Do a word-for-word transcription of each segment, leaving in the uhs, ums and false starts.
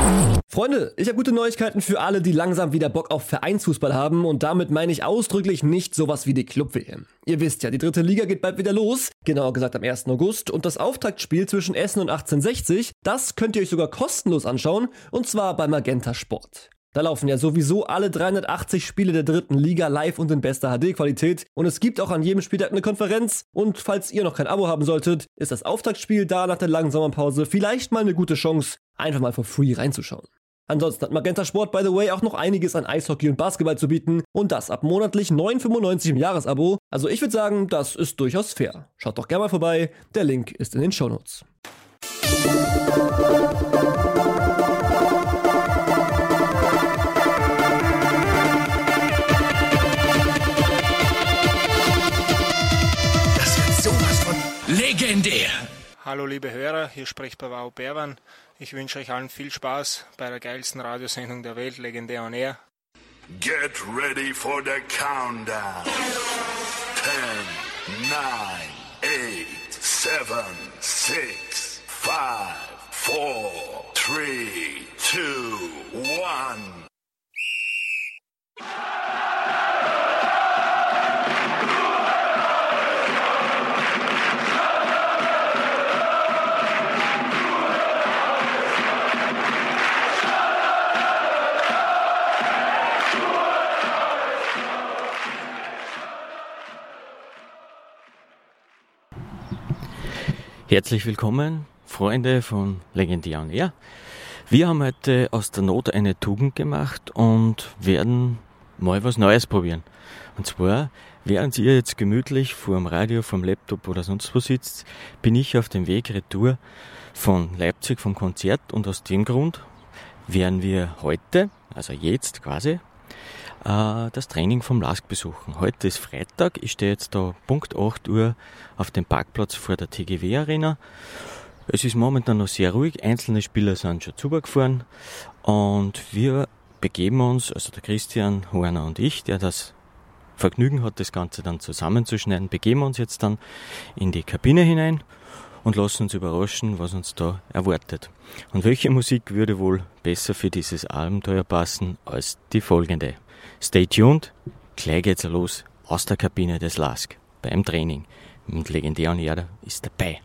Freunde, ich habe gute Neuigkeiten für alle, die langsam wieder Bock auf Vereinsfußball haben und damit meine ich ausdrücklich nicht sowas wie die Club-W M. Ihr wisst ja, die dritte Liga geht bald wieder los, genauer gesagt am ersten August und das Auftaktspiel zwischen Essen und achtzehnhundertsechzig, das könnt ihr euch sogar kostenlos anschauen und zwar bei Magenta Sport. Da laufen ja sowieso alle dreihundertachtzig Spiele der dritten Liga live und in bester H D-Qualität und es gibt auch an jedem Spieltag eine Konferenz und falls ihr noch kein Abo haben solltet, ist das Auftaktspiel da nach der langen Sommerpause vielleicht mal eine gute Chance, einfach mal for free reinzuschauen. Ansonsten hat Magenta Sport, by the way, auch noch einiges an Eishockey und Basketball zu bieten und das ab monatlich neun Euro fünfundneunzig im Jahresabo. Also ich würde sagen, das ist durchaus fair. Schaut doch gerne mal vorbei, der Link ist in den Shownotes. Das wird sowas von legendär. Hallo liebe Hörer, hier spricht Pavao Berwan. Ich wünsche euch allen viel Spaß bei der geilsten Radiosendung der Welt, Legendär on Air. Get ready for the countdown. ten, nine, eight, seven, six, five, four, three, two, one. Herzlich willkommen, Freunde von Legendär on Air. Wir haben heute aus der Not eine Tugend gemacht und werden mal was Neues probieren. Und zwar, während ihr jetzt gemütlich vor dem Radio, vom Laptop oder sonst wo sitzt, bin ich auf dem Weg retour von Leipzig vom Konzert und aus dem Grund werden wir heute, also jetzt quasi, das Training vom L A S K besuchen. Heute ist Freitag, ich stehe jetzt da Punkt acht Uhr auf dem Parkplatz vor der T G W Arena. Es ist momentan noch sehr ruhig, einzelne Spieler sind schon zugefahren und wir begeben uns, also der Christian, Horner und ich, der das Vergnügen hat, das Ganze dann zusammenzuschneiden, begeben uns jetzt dann in die Kabine hinein und lassen uns überraschen, was uns da erwartet. Und welche Musik würde wohl besser für dieses Abenteuer passen als die folgende? Stay tuned, gleich geht's los aus der Kabine des L A S K beim Training. Und Legendär on Air ist dabei.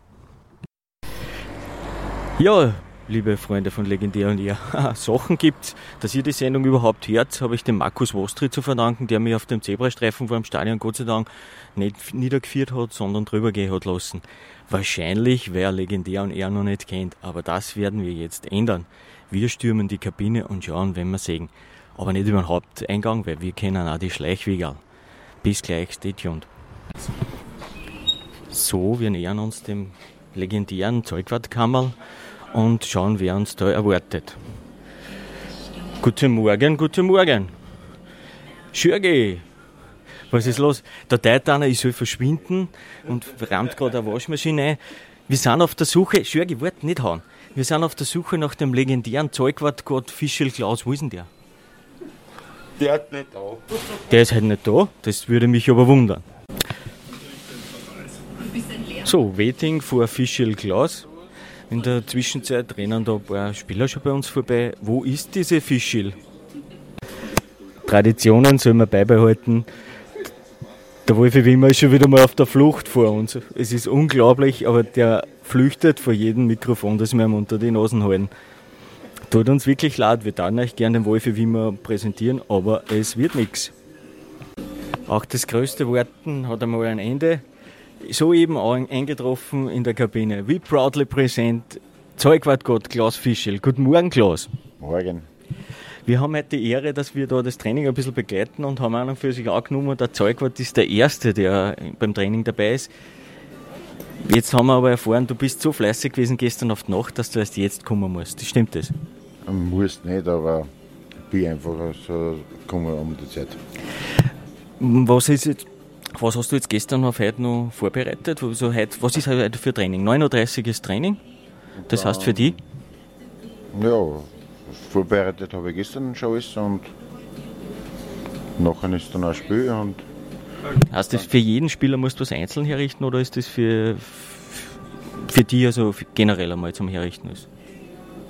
Ja, liebe Freunde von Legendär on Air, Sachen gibt's, dass ihr die Sendung überhaupt hört, habe ich dem Markus Wostri zu verdanken, der mich auf dem Zebrastreifen vor dem Stadion Gott sei Dank nicht niedergeführt hat, sondern drüber gehen hat lassen. Wahrscheinlich, wer Legendär on Air noch nicht kennt, aber das werden wir jetzt ändern. Wir stürmen die Kabine und schauen, wenn wir sehen. Aber nicht über den Haupteingang, weil wir kennen auch die Schleichwege. Bis gleich, stay tuned. So, wir nähern uns dem legendären Zeugwartkammerl und schauen, wer uns da erwartet. Guten Morgen, guten Morgen. Schürge, was ist los? Der teilt einer, ich soll verschwinden und rammt gerade eine Waschmaschine ein. Wir sind auf der Suche, Schürge, warte, nicht hauen. Wir sind auf der Suche nach dem legendären Zeugwartgott Fischl Klaus. Wo ist denn der? Der ist nicht da. Der ist halt nicht da, das würde mich aber wundern. So, waiting for Fischl Klaus. In der Zwischenzeit rennen da ein paar Spieler schon bei uns vorbei. Wo ist diese Fischl? Traditionen soll man beibehalten. Der Wolfi Wimmer ist schon wieder mal auf der Flucht vor uns. Es ist unglaublich, aber der flüchtet vor jedem Mikrofon, das wir ihm unter die Nasen halten. Tut uns wirklich leid, wir würden euch gerne den Wolfi Wimmer präsentieren, aber es wird nichts. Auch das größte Warten hat einmal ein Ende. Soeben eingetroffen in der Kabine. We proudly present Zeugwartgott Klaus Fischl. Guten Morgen, Klaus. Morgen. Wir haben heute die Ehre, dass wir da das Training ein bisschen begleiten und haben einen für sich angenommen. Der Zeugwart ist der Erste, der beim Training dabei ist. Jetzt haben wir aber erfahren, du bist so fleißig gewesen gestern auf die Nacht, dass du erst jetzt kommen musst. Stimmt das? Muss nicht, aber ich bin einfach so gekommen um die Zeit. Was ist jetzt, was hast du jetzt gestern auf heute noch vorbereitet? Also heute, was ist heute für Training? neun Uhr dreißig ist Training. Das heißt für dich? Ja, vorbereitet habe ich gestern schon alles und nachher ist dann ein Spiel. Und heißt das, für jeden Spieler musst du was einzeln herrichten oder ist das für, für dich also generell einmal zum Herrichten? Ist?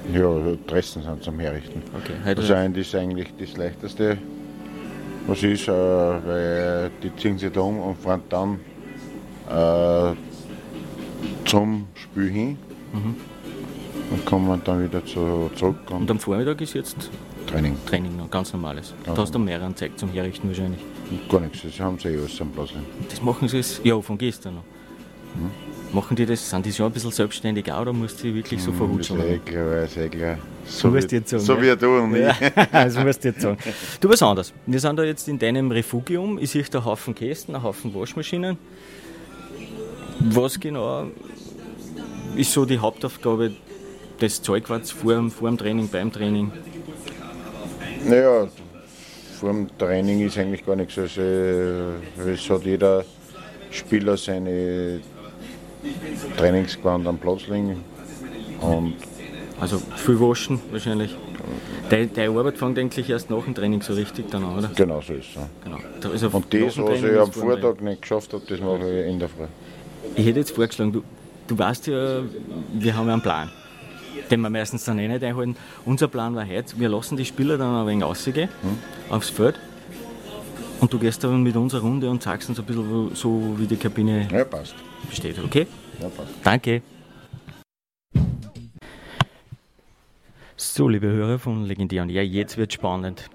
Ja, Dressen sind zum Herrichten. Okay. Heute Also das ist eigentlich das Leichteste, was ist, äh, weil die ziehen sich da um und fahren dann äh, zum Spiel hin Mhm. und kommen dann wieder zu, zurück und, Und am Vormittag ist jetzt Training. Training noch, ganz normales. Ja. Da hast du mehreren Zeit zum Herrichten wahrscheinlich. Und gar nichts, das haben sie eh alles am Platz. Das machen sie es, ja, von gestern noch. Hm? Machen die das, sind die schon ein bisschen selbstständig auch, oder musst du die wirklich so Das verhutschen? ist eh klar, weiß eh klar. So, musst wie, jetzt sagen, so ja. wie du und ich. Ja, das musst du jetzt sagen. Du, was anderes. Wir sind da jetzt in deinem Refugium. Ich sehe da einen Haufen Kästen, einen Haufen Waschmaschinen. Was genau ist so die Hauptaufgabe des Zeugwarts vor, dem- vor dem Training, beim Training? Naja, vor dem Training ist eigentlich gar nichts. Also, es hat jeder Spieler seine Trainingsgewand am Platz liegen. Und Also viel waschen wahrscheinlich. Deine, deine Arbeit fängt eigentlich erst nach dem Training so richtig dann an, oder? genau so ist es. Ja. Genau. Da- Also Und nach das, dem was Training ich ist am vor dem Training. Vortag nicht geschafft habe, das mache ich in der Früh. Ich hätte jetzt vorgeschlagen, du, du weißt ja, wir haben ja einen Plan, den wir meistens dann eh nicht einhalten. Unser Plan war heute, wir lassen die Spieler dann ein wenig rausgehen aufs Feld und du gehst dann mit unserer Runde und zeigst uns ein bisschen wo- so, wie die Kabine Ja, passt. besteht, okay? Ja, passt. Danke. So, liebe Hörer von Legendär, ja, jetzt wird spannend.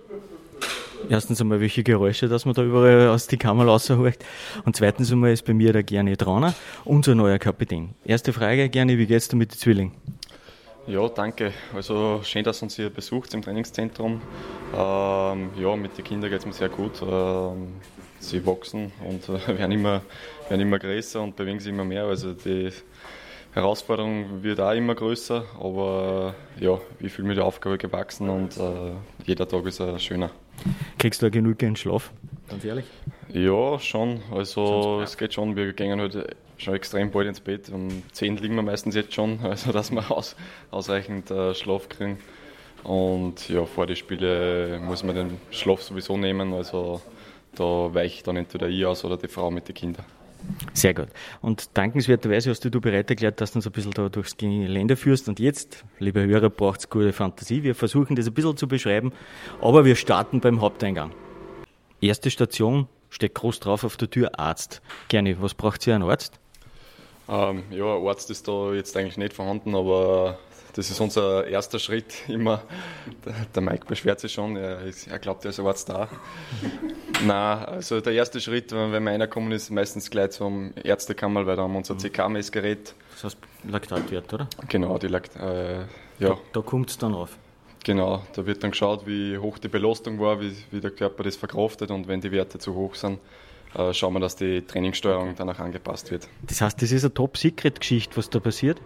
Erstens einmal, welche Geräusche, dass man da überall aus die Kamera raushört. Und zweitens einmal ist bei mir der Gerni Trauner, unser neuer Kapitän. Erste Frage, Gerni, wie geht's dir mit den Zwillingen? Ja, danke. Also schön, dass uns hier besucht im Trainingszentrum. Ähm, ja, mit den Kindern geht es mir sehr gut. Ähm, sie wachsen und äh, werden, immer, werden immer größer und bewegen sich immer mehr. Also die Herausforderung wird auch immer größer, aber äh, ja, ich fühle mich der Aufgabe gewachsen und äh, jeder Tag ist ein schöner. Kriegst du da genügend Schlaf? Ganz ehrlich? Ja, schon. Also es geht schon. Wir gehen heute schon extrem bald ins Bett. Um zehn liegen wir meistens jetzt schon, also dass wir aus, ausreichend äh, Schlaf kriegen. Und ja, vor den Spielen muss man den Schlaf sowieso nehmen. Also da weicht dann entweder ich aus oder die Frau mit den Kindern. Sehr gut. Und dankenswerterweise hast du dir bereit erklärt, dass du uns ein bisschen da durchs Gelände führst. Und jetzt, liebe Hörer, braucht es gute Fantasie. Wir versuchen das ein bisschen zu beschreiben, aber wir starten beim Haupteingang. Erste Station, steht groß drauf auf der Tür, Arzt. Gerne, was braucht ihr, ein Arzt? Ähm, ja, ein Arzt ist da jetzt eigentlich nicht vorhanden, aber das ist unser erster Schritt immer. Der, der Mike beschwert sich schon, er, ist, er glaubt, er ist ein Arzt da. Nein, also der erste Schritt, wenn wir reinkommen, ist meistens gleich zum Ärztekammer, weil da haben wir unser C K-Messgerät. Das heißt Laktatwert, oder? Genau, die Lakt, äh, ja, Da, da kommt es dann rauf. genau. Da wird dann geschaut, wie hoch die Belastung war, wie, wie der Körper das verkraftet, und wenn die Werte zu hoch sind, äh, schauen wir, dass die Trainingssteuerung danach angepasst wird. Das heißt, das ist eine Top-Secret-Geschichte, was da passiert?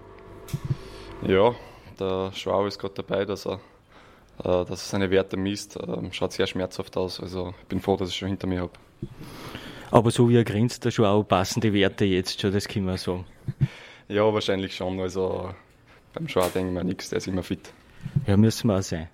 Ja, der Schwau ist gerade dabei, dass er, äh, dass er seine Werte misst. Ähm, schaut sehr schmerzhaft aus. Also ich bin froh, dass ich es schon hinter mir habe. Aber so wie er grinst, da schon auch passende Werte jetzt schon, das können wir sagen. Ja, wahrscheinlich schon. Also beim Schwau denken wir nichts, der ist immer fit. Ja, müssen wir auch sein.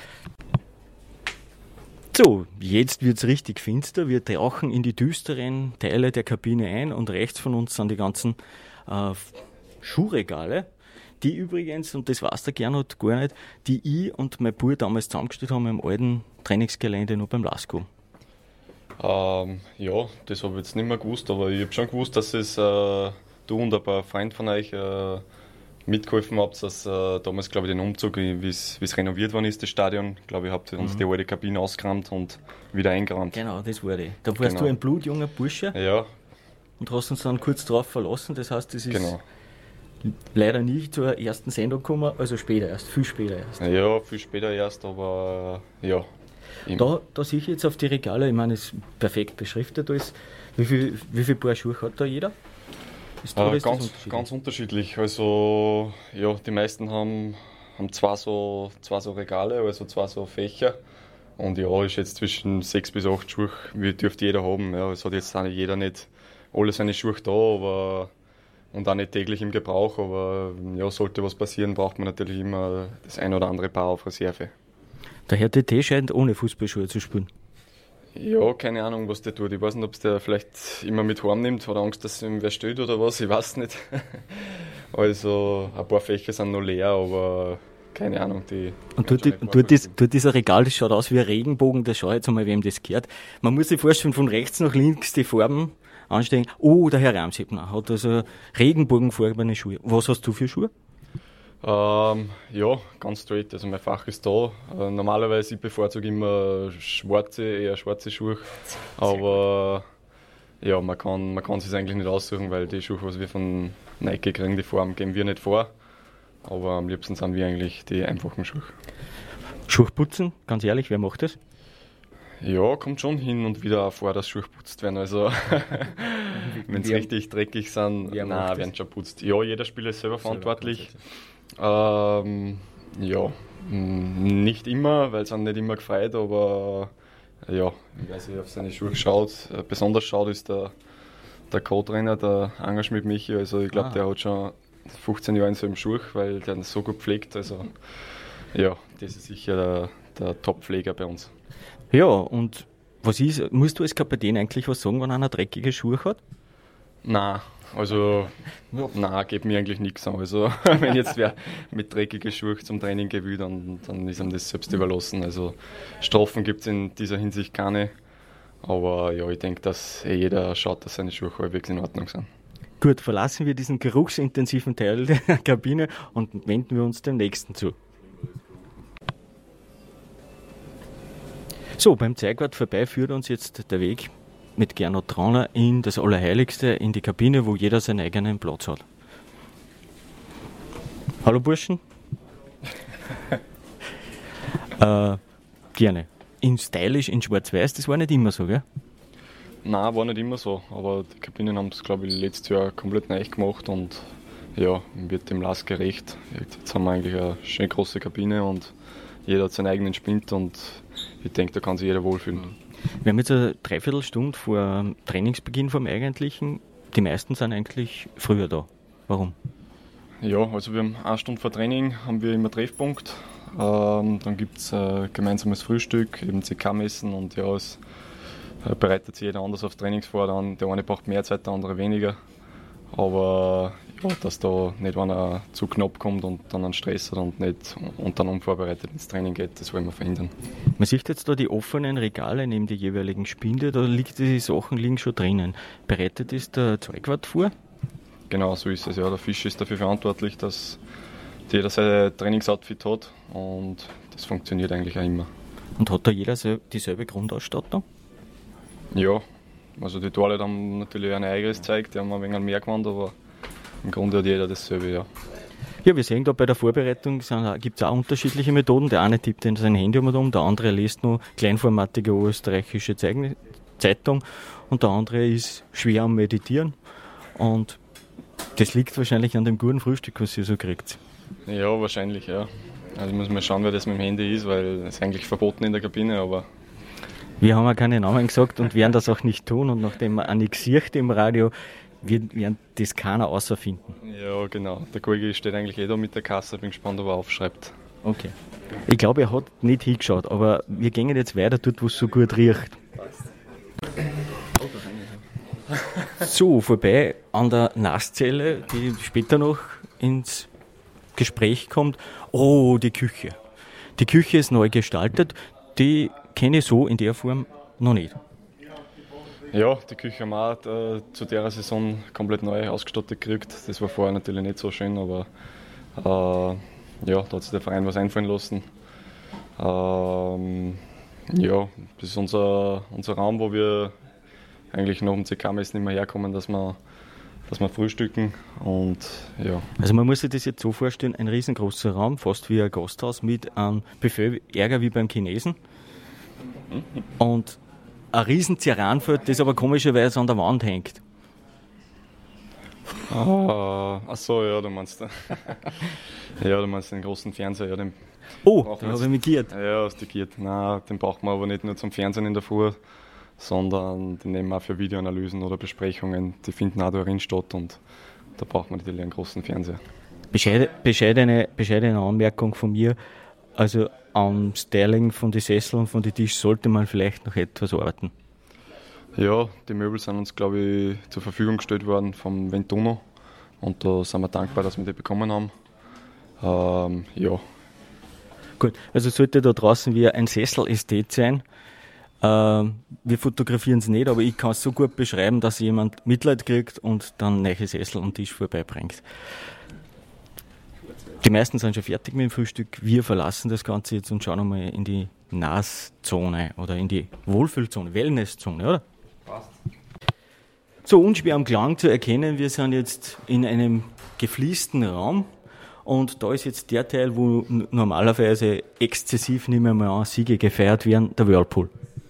So, jetzt wird es richtig finster. Wir tauchen in die düsteren Teile der Kabine ein und rechts von uns sind die ganzen äh, Schuhregale, die übrigens, und das weiß der Gernot gar nicht, die ich und mein Bruder damals zusammengestellt haben im alten Trainingsgelände noch beim Lasko. Ähm, ja, das habe ich jetzt nicht mehr gewusst, aber ich habe schon gewusst, dass es äh, du und ein paar Freunde von euch äh, mitgeholfen habt, dass äh, damals, glaube ich, den Umzug, wie es renoviert worden ist, das Stadion, glaube ich, habt ihr uns die alte Kabine ausgerammt und wieder eingeräumt. Genau, das war die. Da warst Genau. du ein blutjunger Bursche Ja, und hast uns dann kurz darauf verlassen. Das heißt, das ist genau. leider nicht zur ersten Sendung gekommen, also später erst, viel später erst. Ja, viel später erst, aber äh, ja. Im- Da, da sehe ich jetzt auf die Regale, ich meine, es ist perfekt beschriftet alles. Wie viel, wie viel Paar Schuhe hat da jeder? Ist da, oder Äh, ist das ganz, unterschiedlich? ganz unterschiedlich. Also, ja, die meisten haben, haben zwei, so, zwei so Regale, also zwei so Fächer. Und ja, ist jetzt zwischen sechs bis acht Schuhe, wie dürfte jeder haben. Ja, es hat jetzt auch nicht jeder nicht alle seine Schuhe da, aber und auch nicht täglich im Gebrauch. Aber ja, sollte was passieren, braucht man natürlich immer das ein oder andere Paar auf Reserve. Der Herr T T scheint ohne Fußballschuhe zu spielen. Ja, keine Ahnung, was der tut. Ich weiß nicht, ob es der vielleicht immer mit heim nimmt. Hat er Angst, dass ihm wer steht oder was? Ich weiß nicht. Also, ein paar Fächer sind noch leer, aber keine Ahnung. Die und dort, die, dort, ist, dort ist ein Regal, das schaut aus wie ein Regenbogen, das schaut jetzt einmal, wem das gehört. Man muss sich vorstellen, von rechts nach links die Farben anstehen. Oh, der Herr Ramsebner hat also regenbogenfarbene Schuhe. Was hast du für Schuhe? Ähm, ja, ganz straight. Also mein Fach ist da. Äh, normalerweise ich bevorzuge immer schwarze, eher schwarze Schuhe. Aber ja, man kann, man kann es sich eigentlich nicht aussuchen, weil die Schuhe, was wir von Nike kriegen, die Form geben wir nicht vor. Aber am liebsten sind wir eigentlich die einfachen Schuhe. Schuhe putzen, ganz ehrlich, wer macht das? Ja, kommt schon hin und wieder auch vor, dass Schuhe putzt werden. Also wenn sie richtig dreckig sind, nein, werden schon putzt. Ja, jeder Spieler ist selber verantwortlich. Ähm, ja, nicht immer, weil es einem nicht immer gefällt, aber ja, wer sich auf seine Schuhe schaut, besonders schaut, ist der, der Co-Trainer, der Angerschmidt Michi. Also ich glaube, ah. der hat schon fünfzehn Jahre in so einem Schuh, weil der ist so gut pflegt. Also ja, das ist sicher der, der Top-Pfleger bei uns. Ja, und was ist, musst du als Kapitän eigentlich was sagen, wenn einer dreckige Schuhe hat? Nein, also ja. Nein, geht mir eigentlich nichts an. Also wenn jetzt wer mit dreckigen Schuhen zum Training gehen will, dann, dann ist ihm das selbst überlassen. Also Strafen gibt es in dieser Hinsicht keine. Aber ja, ich denke, dass eh jeder schaut, dass seine Schuhe halbwegs in Ordnung sind. Gut, verlassen wir diesen geruchsintensiven Teil der Kabine und wenden wir uns dem nächsten zu. So, beim Zeigwart vorbei führt uns jetzt der Weg mit Gernot Trauner in das Allerheiligste, in die Kabine, wo jeder seinen eigenen Platz hat. Hallo Burschen. äh, gerne. In stylisch, in schwarz-weiß, das war nicht immer so, gell? Nein, war nicht immer so, aber die Kabinen haben das, glaube ich, letztes Jahr komplett neu gemacht und ja, wird dem Last gerecht. Jetzt haben wir eigentlich eine schön große Kabine und jeder hat seinen eigenen Spind und ich denke, da kann sich jeder wohlfühlen. Wir haben jetzt eine Dreiviertelstunde vor Trainingsbeginn vom Eigentlichen. Die meisten sind eigentlich früher da. Warum? Ja, also wir haben eine Stunde vor Training haben wir immer Treffpunkt. Ähm, dann gibt es äh, gemeinsames Frühstück, eben C K-Messen und ja, es äh, bereitet sich jeder anders auf Trainings vor. Dann, der eine braucht mehr Zeit, der andere weniger. Aber ja, dass da nicht einer zu knapp kommt und dann einen Stress hat und nicht und dann unvorbereitet ins Training geht, das wollen wir verhindern. Man sieht jetzt da die offenen Regale neben die jeweiligen Spinde, da liegt die Sachen liegen schon drinnen. Bereitet ist der Zeugwart vor? Genau, so ist es. Ja. Der Fisch ist dafür verantwortlich, dass jeder sein Trainingsoutfit hat und das funktioniert eigentlich auch immer. Und hat da jeder dieselbe Grundausstattung? Ja, also die Toilette haben natürlich ein eigenes Zeug, die haben ein wenig mehr gewandt, aber im Grunde hat jeder dasselbe, ja. Ja, wir sehen da bei der Vorbereitung gibt es auch unterschiedliche Methoden. Der eine tippt in sein Handy um, der andere liest nur kleinformatige österreichische Zeitung und der andere ist schwer am Meditieren. Und das liegt wahrscheinlich an dem guten Frühstück, was ihr so kriegt. Ja, wahrscheinlich, ja. Also muss man schauen, wer das mit dem Handy ist, weil es ist eigentlich verboten in der Kabine, aber... Wir haben ja keine Namen gesagt und werden das auch nicht tun und nachdem man auch nichts sieht im Radio, wird, werden das keiner außerfinden. Ja, genau. Der Kollege steht eigentlich eh da mit der Kasse, bin gespannt, ob er aufschreibt. Okay. Ich glaube, er hat nicht hingeschaut, aber wir gehen jetzt weiter dort, wo es so gut riecht. So, vorbei an der Nasszelle, die später noch ins Gespräch kommt. Oh, die Küche. Die Küche ist neu gestaltet, die kenne ich so in der Form noch nicht. Ja, die Küche haben wir auch äh, zu der Saison komplett neu ausgestattet gekriegt. Das war vorher natürlich nicht so schön, aber äh, ja, da hat sich der Verein was einfallen lassen. Ähm, ja, das ist unser, unser Raum, wo wir eigentlich nach dem C K-Messen nicht mehr herkommen, dass wir, dass wir frühstücken. Und, ja. Also man muss sich das jetzt so vorstellen, ein riesengroßer Raum, fast wie ein Gasthaus mit einem Buffet, Ärger wie beim Chinesen. Und ein riesen Ceranfeld, das aber komischerweise an der Wand hängt. Ah, ach so, ja, du meinst ja, du meinst den großen Fernseher. Ja, den oh, den habe ich mich geirrt. Ja, hast du geirrt. Nein, den braucht man aber nicht nur zum Fernsehen in der Früh, sondern den nehmen wir auch für Videoanalysen oder Besprechungen. Die finden auch darin statt und da braucht man natürlich einen großen Fernseher. Bescheide, bescheidene, bescheidene Anmerkung von mir. Also am Styling von den Sesseln und von den Tisch sollte man vielleicht noch etwas arbeiten. Ja, die Möbel sind uns, glaube ich, zur Verfügung gestellt worden vom Ventuno und da sind wir dankbar, dass wir die bekommen haben. Ähm, ja, Gut, also sollte da draußen wie ein Sessel-Ästhet sein. Äh, wir fotografieren es nicht, aber ich kann es so gut beschreiben, dass jemand Mitleid kriegt und dann neue Sessel und Tisch vorbeibringt. Die meisten sind schon fertig mit dem Frühstück. Wir verlassen das Ganze jetzt und schauen einmal in die Nasszone oder in die Wohlfühlzone, Wellnesszone, oder? Passt. So unschwer am Klang zu erkennen, wir sind jetzt in einem gefliesten Raum und da ist jetzt der Teil, wo n- normalerweise exzessiv, nicht mehr mal an, Siege gefeiert werden, der Whirlpool.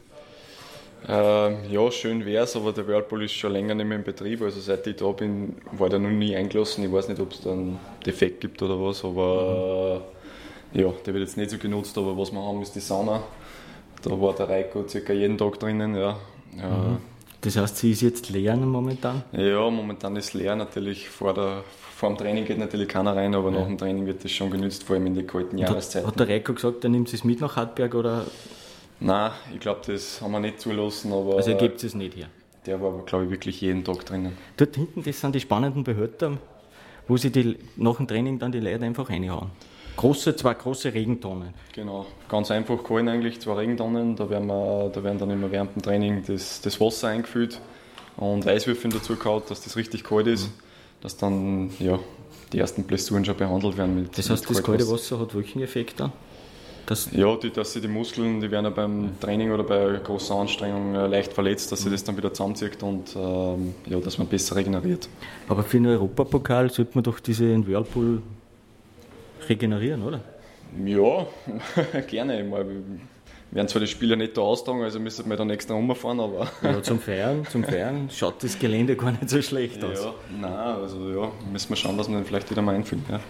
Ähm, ja, schön wär's, aber der Whirlpool ist schon länger nicht mehr in Betrieb. Also seit ich da bin, war der noch nie eingelassen. Ich weiß nicht, ob es da einen Defekt gibt oder was, aber äh, ja, der wird jetzt nicht so genutzt. Aber was wir haben, ist die Sauna. Da war der Reiko circa jeden Tag drinnen. Ja. Ja. Mhm. Das heißt, sie ist jetzt leer momentan? Ja, momentan ist leer. Natürlich vor, der, vor dem Training geht natürlich keiner rein, aber ja. nach dem Training wird das schon genutzt, vor allem in den kalten Jahreszeiten. Hat der Reiko gesagt, er nimmt es mit nach Hartberg oder? Nein, ich glaube, das haben wir nicht zulassen. Aber also er gibt es nicht her? Der war aber, glaube ich, wirklich jeden Tag drinnen. Dort hinten, das sind die spannenden Behälter, wo sie die, nach dem Training dann die Leute einfach reinhauen. Große, zwei große Regentonnen. Genau, ganz einfach gehalten eigentlich, zwei Regentonnen. Da werden, wir, da werden dann immer während dem Training das, das Wasser eingefüllt und Eiswürfeln dazu gehauen, dass das richtig kalt ist, mhm. dass dann ja, die ersten Blessuren schon behandelt werden. Mit, das heißt, mit das kalte Wasser hat welchen Effekt dann? Das ja, die, dass sie die Muskeln, die werden ja beim Training oder bei großer Anstrengung leicht verletzt, dass sie das dann wieder zusammenzieht und ähm, ja, dass man besser regeneriert. Aber für den Europapokal sollte man doch diesen Whirlpool regenerieren, oder? Ja, gerne. Wir werden zwar die Spiele nicht da austragen, also müssen wir dann extra rumfahren, aber... Ja, zum Feiern, zum Feiern schaut das Gelände gar nicht so schlecht aus. Ja, nein, also ja, müssen wir schauen, dass wir den vielleicht wieder mal einfügen. Ja.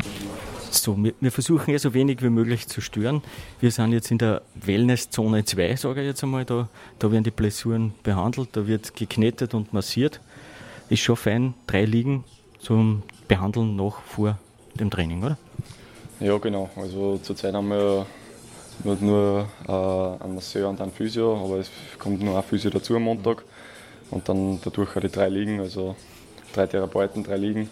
So, wir, wir versuchen ja so wenig wie möglich zu stören. Wir sind jetzt in der Wellnesszone zwei, sage ich jetzt einmal. Da, da werden die Blessuren behandelt, da wird geknetet und massiert. Ist schon fein, drei Liegen zum Behandeln nach vor dem Training, oder? Ja, genau. Also zurzeit haben wir nur, nur äh, einen Masseur und einen Physio, aber es kommt nur ein Physio dazu am Montag. Und dann dadurch auch die drei Liegen, also drei Therapeuten, drei Liegen.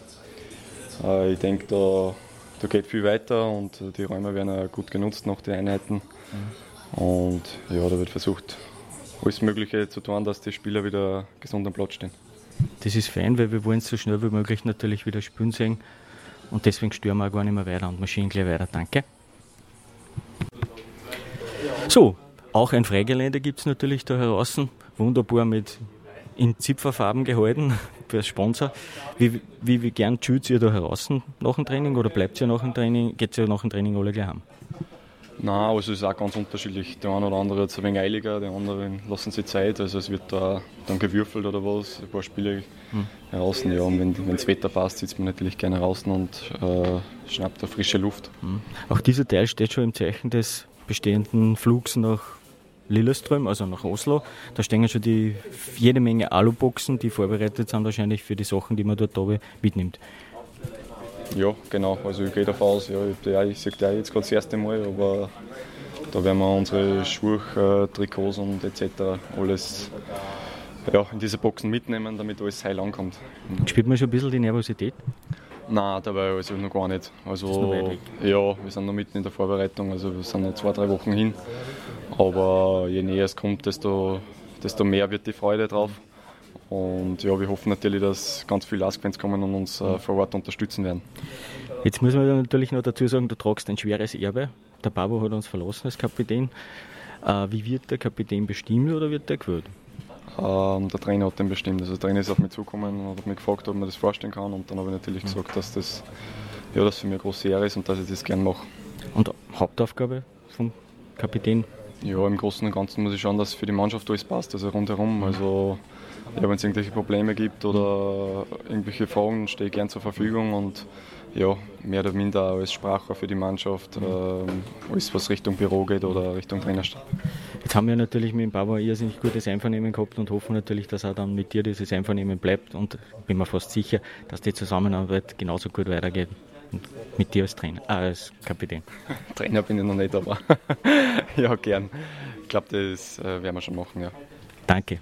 Äh, ich denke, da Da geht viel weiter und die Räume werden auch gut genutzt nach den Einheiten. Mhm. Und ja, da wird versucht, alles Mögliche zu tun, dass die Spieler wieder gesund am Platz stehen. Das ist fein, weil wir wollen so schnell wie möglich natürlich wieder spielen sehen. Und deswegen stören wir auch gar nicht mehr weiter und marschieren gleich weiter. Danke. So, auch ein Freigelände gibt es natürlich da draußen. Wunderbar mit in Zipferfarben gehalten, für Sponsor. Wie, wie, wie gern schützt ihr da draußen nach dem Training oder bleibt ihr nach dem Training, geht ihr nach dem Training alle gleich heim? Nein, also es ist auch ganz unterschiedlich. Der eine oder andere hat es ein wenig eiliger, die anderen lassen sich Zeit. Also es wird da dann gewürfelt oder was, ein paar Spiele hm. draußen. Ja, und wenn das Wetter passt, sitzt man natürlich gerne draußen und äh, schnappt da frische Luft. Hm. Auch dieser Teil steht schon im Zeichen des bestehenden Flugs nach Lillestrøm, also nach Oslo. Da stehen schon die, jede Menge Aluboxen, die vorbereitet sind wahrscheinlich für die Sachen, die man dort oben mitnimmt. Ja, genau. Also ich gehe davon aus, ja, ich, ich sage dir jetzt gerade das erste Mal, aber da werden wir unsere Schuhe, äh, Trikots und et cetera alles ja, in diese Boxen mitnehmen, damit alles heil ankommt. Spürt man schon ein bisschen die Nervosität? Nein, dabei also noch gar nicht. Also, ist noch weit weg. Ja, wir sind noch mitten in der Vorbereitung, also wir sind noch zwei, drei Wochen hin. Aber je näher es kommt, desto, desto mehr wird die Freude drauf. Und ja, wir hoffen natürlich, dass ganz viele Lastfans kommen und uns äh, vor Ort unterstützen werden. Jetzt muss man natürlich noch dazu sagen, du tragst ein schweres Erbe. Der Babo hat uns verlassen als Kapitän. Äh, wie wird der Kapitän bestimmt oder wird der gewählt? Ähm, der Trainer hat den bestimmt. Also der Trainer ist auf mich zugekommen und hat mich gefragt, ob man das vorstellen kann. Und dann habe ich natürlich gesagt, dass das, ja, das für mich eine große Ehre ist und dass ich das gerne mache. Und Hauptaufgabe vom Kapitän? Ja, im Großen und Ganzen muss ich schauen, dass für die Mannschaft alles passt, also rundherum. Also, ja, wenn es irgendwelche Probleme gibt oder irgendwelche Fragen, stehe ich gerne zur Verfügung und ja, mehr oder minder als Sprachrohr für die Mannschaft, äh, alles was Richtung Büro geht oder Richtung Trainerstab. Jetzt haben wir natürlich mit dem Bauer ein irrsinnig gutes Einvernehmen gehabt und hoffen natürlich, dass auch dann mit dir dieses Einvernehmen bleibt und bin mir fast sicher, dass die Zusammenarbeit genauso gut weitergeht. Mit dir als Trainer, äh, als Kapitän. Trainer bin ich noch nicht, aber ja, gern. Ich glaube, das äh, werden wir schon machen, ja. Danke.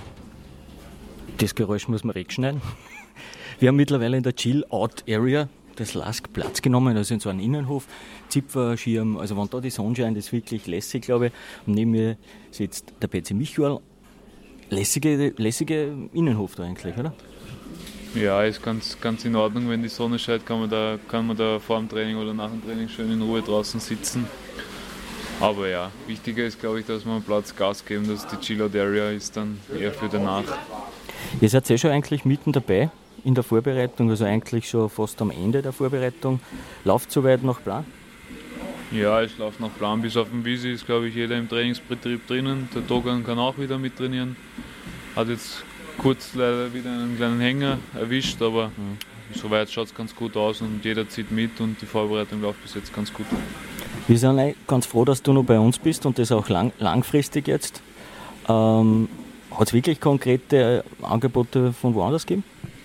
Das Geräusch muss man wegschneiden. Wir haben mittlerweile in der Chill-Out-Area das Lask Platz genommen, also in so einem Innenhof, Zipferschirm, also wenn da die Sonne scheint, ist wirklich lässig, glaube ich. Und neben mir sitzt der P C Michuel. Lässige, lässige Innenhof da eigentlich, oder? Ja, ist ganz, ganz in Ordnung, wenn die Sonne scheint, kann man, da, kann man da vor dem Training oder nach dem Training schön in Ruhe draußen sitzen. Aber ja, wichtiger ist, glaube ich, dass wir Platz Gas geben, dass die Chillout-Area ist dann eher für danach. Ihr seid ja schon eigentlich mitten dabei in der Vorbereitung, also eigentlich schon fast am Ende der Vorbereitung. Läuft soweit nach Plan? Ja, es läuft nach Plan. Bis auf den Visi ist, glaube ich, jeder im Trainingsbetrieb drinnen. Der Dogan kann auch wieder mittrainieren. Hat jetzt kurz leider wieder einen kleinen Hänger erwischt, aber mhm. soweit schaut es ganz gut aus und jeder zieht mit und die Vorbereitung läuft bis jetzt ganz gut. Wir sind ganz froh, dass du noch bei uns bist und das auch lang, langfristig jetzt. Ähm, hat es wirklich konkrete Angebote von woanders gegeben?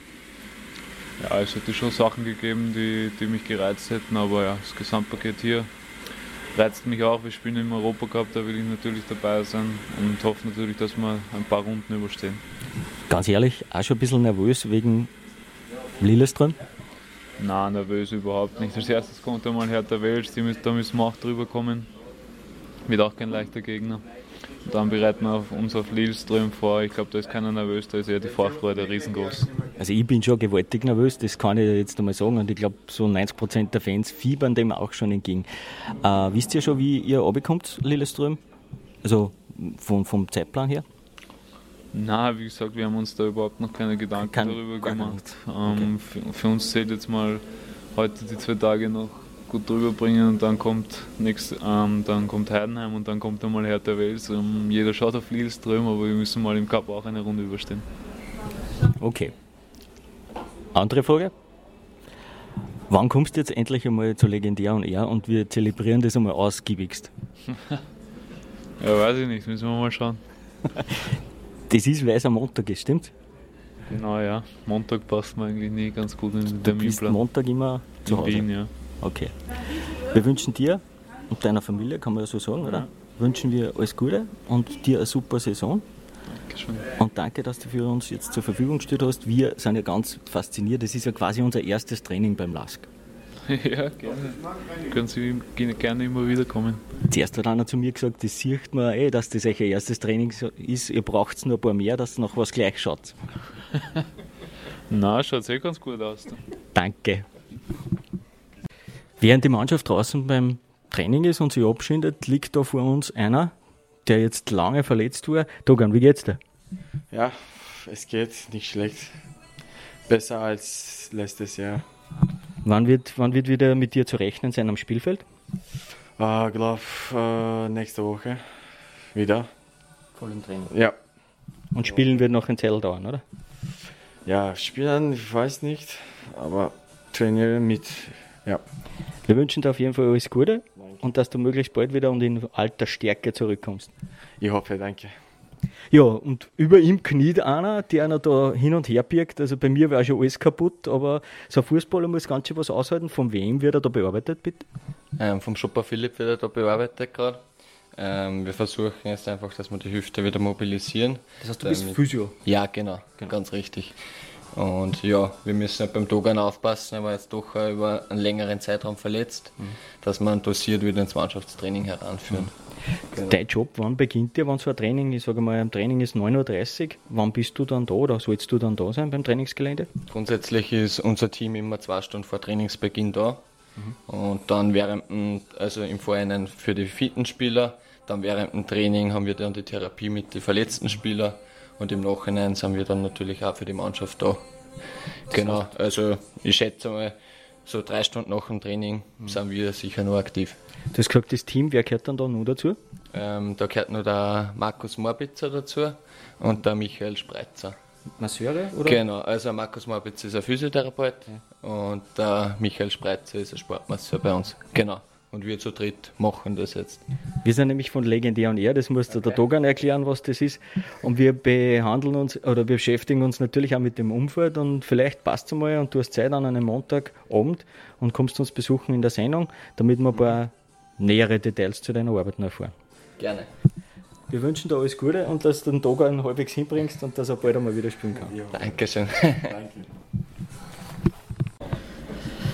Ja, es hätte schon Sachen gegeben, die, die mich gereizt hätten, aber ja, das Gesamtpaket hier reizt mich auch. Wir spielen im Europacup, da will ich natürlich dabei sein und hoffe natürlich, dass wir ein paar Runden überstehen. Ganz ehrlich, auch schon ein bisschen nervös wegen Lillestrøm? Nein, nervös überhaupt nicht. Als erstes kommt einmal Hertha Wels, da müssen wir auch drüber kommen. Wird auch kein leichter Gegner. Und dann bereiten wir uns auf Lillestrøm vor. Ich glaube, da ist keiner nervös, da ist eher die Vorfreude riesengroß. Also ich bin schon gewaltig nervös, das kann ich jetzt einmal sagen. Und ich glaube, so neunzig Prozent der Fans fiebern dem auch schon entgegen. Äh, wisst ihr schon, wie ihr runterkommt, Lillestrøm? Also vom, vom Zeitplan her? Nein, wie gesagt, wir haben uns da überhaupt noch keine Gedanken Kann, darüber gemacht. Ähm, okay. für, für uns zählt jetzt mal heute die zwei Tage noch gut drüber bringen und dann kommt nächst, ähm, dann kommt Heidenheim und dann kommt einmal Hertha Wels. Ähm, jeder schaut auf Lillestrøm, aber wir müssen mal im Cup auch eine Runde überstehen. Okay. Andere Frage? Wann kommst du jetzt endlich einmal zu Legendär on Air und wir zelebrieren das einmal ausgiebigst? Ja, weiß ich nicht, müssen wir mal schauen. Das ist, weil es am Montag ist, stimmt? Genau, ja. Montag passt mir eigentlich nie ganz gut in den Terminplan. Du bist Montag immer zu Hause? In Wien, ja. Okay. Wir wünschen dir und deiner Familie, kann man ja so sagen, ja. oder? Wünschen wir alles Gute und dir eine super Saison. Dankeschön. Und danke, dass du für uns jetzt zur Verfügung gestellt hast. Wir sind ja ganz fasziniert. Das ist ja quasi unser erstes Training beim Lask. Ja, gerne. Können Sie gerne immer wieder kommen. Zuerst hat einer zu mir gesagt, das sieht man eh, dass das euer erstes Training ist. Ihr braucht nur ein paar mehr, dass noch was gleich schaut. Na, schaut eh ganz gut aus. Da. Danke. Während die Mannschaft draußen beim Training ist und sich abschindet, liegt da vor uns einer, der jetzt lange verletzt war. Dogan, wie geht's dir? Ja, es geht nicht schlecht. Besser als letztes Jahr. Wann wird, wann wird wieder mit dir zu rechnen sein am Spielfeld? Ich uh, glaube, uh, nächste Woche wieder. Voll im Training? Ja. Und spielen wird noch ein Zettel dauern, oder? Ja, spielen, ich weiß nicht, aber trainieren mit, ja. Wir wünschen dir auf jeden Fall alles Gute und dass du möglichst bald wieder und in alter Stärke zurückkommst. Ich hoffe, danke. Ja, und über ihm kniet einer, der einer da hin und her birgt. Also bei mir war schon alles kaputt, aber so ein Fußballer muss ganz schön was aushalten. Von wem wird er da bearbeitet, bitte? Ähm, vom Schopper Philipp wird er da bearbeitet gerade. Ähm, wir versuchen jetzt einfach, dass wir die Hüfte wieder mobilisieren. Das heißt, du bist Physio? Ja, genau, genau, ganz richtig. Und ja, wir müssen halt beim Dogan aufpassen, er war jetzt doch über einen längeren Zeitraum verletzt, mhm. dass man dosiert wieder ins Mannschaftstraining heranführen. Mhm. Genau. Dein Job, wann beginnt der, wenn so ein Training, ich sage mal, ein Training ist neun Uhr dreißig, wann bist du dann da oder sollst du dann da sein beim Trainingsgelände? Grundsätzlich ist unser Team immer zwei Stunden vor Trainingsbeginn da mhm. und dann während, also im Vorhinein für die fitten Spieler, dann während dem Training haben wir dann die Therapie mit den verletzten Spielern und im Nachhinein sind wir dann natürlich auch für die Mannschaft da. Genau, also ich schätze mal, so drei Stunden nach dem Training mhm. sind wir sicher noch aktiv. Du hast gesagt, das Team, wer gehört dann da noch dazu? Ähm, da gehört noch der Markus Morbitzer dazu und der Michael Spreitzer. Masseure, oder? Genau, also Markus Morbitzer ist ein Physiotherapeut ja. und der Michael Spreitzer ist ein Sportmasseur bei uns. Genau. Und wir zu dritt machen das jetzt. Wir sind nämlich von Legendär on Air, das muss okay. der Dogan erklären, was das ist. Und wir behandeln uns oder wir beschäftigen uns natürlich auch mit dem Umfeld und vielleicht passt es mal und du hast Zeit an einem Montagabend und kommst uns besuchen in der Sendung, damit wir ein paar nähere Details zu deiner Arbeit noch erfahren. Gerne. Wir wünschen dir alles Gute und dass du den Dogan halbwegs hinbringst und dass er bald einmal wieder spielen kann. Ja. Dankeschön. Danke.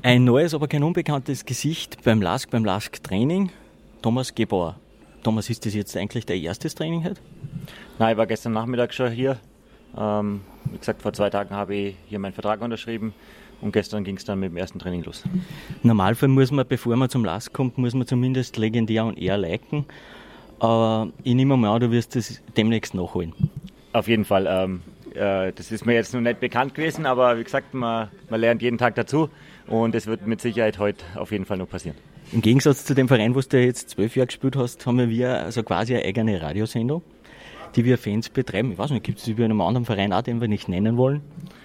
Ein neues, aber kein unbekanntes Gesicht beim L A S K, beim L A S K-Training, Thomas Gebauer. Thomas, ist das jetzt eigentlich dein erstes Training heute? Nein, ich war gestern Nachmittag schon hier. Ähm, wie gesagt, vor zwei Tagen habe ich hier meinen Vertrag unterschrieben und gestern ging es dann mit dem ersten Training los. Normalfall muss man, bevor man zum L A S K kommt, muss man zumindest legendär und eher liken. Aber ich nehme mal an, du wirst das demnächst nachholen. Auf jeden Fall. Ähm, äh, das ist mir jetzt noch nicht bekannt gewesen, aber wie gesagt, man, man lernt jeden Tag dazu und es wird mit Sicherheit heute auf jeden Fall noch passieren. Im Gegensatz zu dem Verein, wo du jetzt zwölf Jahre gespielt hast, haben wir also quasi eine eigene Radiosendung, die wir Fans betreiben. Ich weiß nicht, gibt es über einen anderen Verein auch, den wir nicht nennen wollen?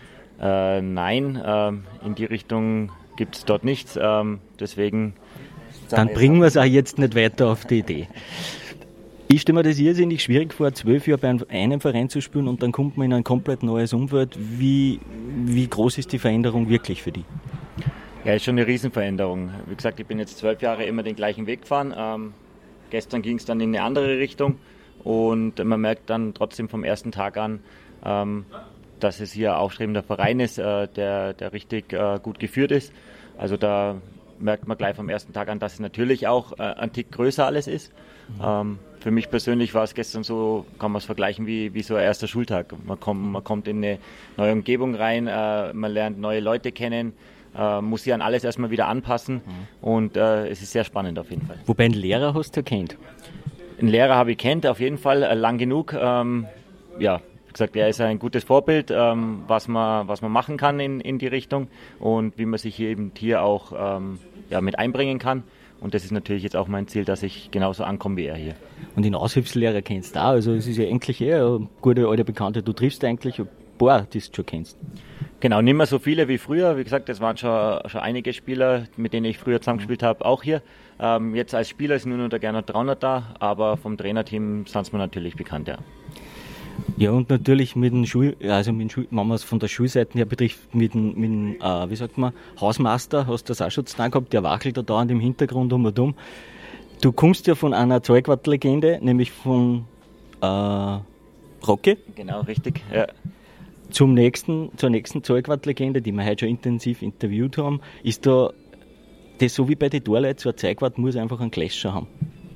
Äh, nein, ähm, in die Richtung gibt es dort nichts. Ähm, deswegen. Dann bringen wir es auch jetzt nicht weiter auf die Idee. Ich stelle mir das irrsinnig schwierig vor, zwölf Jahre bei einem Verein zu spielen und dann kommt man in ein komplett neues Umfeld. Wie, wie groß ist die Veränderung wirklich für dich? Ja, ist schon eine Riesenveränderung. Wie gesagt, ich bin jetzt zwölf Jahre immer den gleichen Weg gefahren. Ähm, gestern ging es dann in eine andere Richtung und man merkt dann trotzdem vom ersten Tag an, ähm, dass es hier ein aufstrebender Verein ist, äh, der, der richtig äh, gut geführt ist. Also da merkt man gleich vom ersten Tag an, dass es natürlich auch äh, ein Tick größer alles ist. Mhm. Ähm, für mich persönlich war es gestern so, kann man es vergleichen wie, wie so ein erster Schultag. Man kommt, man kommt in eine neue Umgebung rein, äh, man lernt neue Leute kennen, äh, muss sich an alles erstmal wieder anpassen mhm. und äh, es ist sehr spannend auf jeden Fall. Wobei einen Lehrer hast du kennt? Einen Lehrer habe ich kennt, auf jeden Fall, äh, lang genug. Ähm, ja, wie gesagt, er ist ein gutes Vorbild, ähm, was man, was man machen kann in, in die Richtung und wie man sich hier eben hier auch ähm, ja, mit einbringen kann. Und das ist natürlich jetzt auch mein Ziel, dass ich genauso ankomme wie er hier. Und den Aushilfslehrer kennst du auch, also es ist ja eigentlich eher eine gute alte Bekannte. Du triffst eigentlich ein paar, die du schon kennst. Genau, nicht mehr so viele wie früher. Wie gesagt, es waren schon, schon einige Spieler, mit denen ich früher zusammengespielt habe, auch hier. Ähm, jetzt als Spieler ist nur noch der Gernot Trauner da, aber vom Trainerteam sind es mir natürlich bekannt, ja. Ja, und natürlich mit dem Schul, also mit dem Schul, wenn man es von der Schulseite her betrifft, mit dem, mit dem äh, wie sagt man, Hausmeister, hast du das auch schon zu tun gehabt, der wachelt da dauernd im Hintergrund um und um. Du kommst ja von einer Zeugwart-Legende, nämlich von äh, Rocky. Genau, richtig, ja. Zum nächsten, zur nächsten Zeugwart-Legende, die wir heute schon intensiv interviewt haben, ist da das so wie bei den Torleuten, so ein Zeugwart muss einfach einen Clasher haben.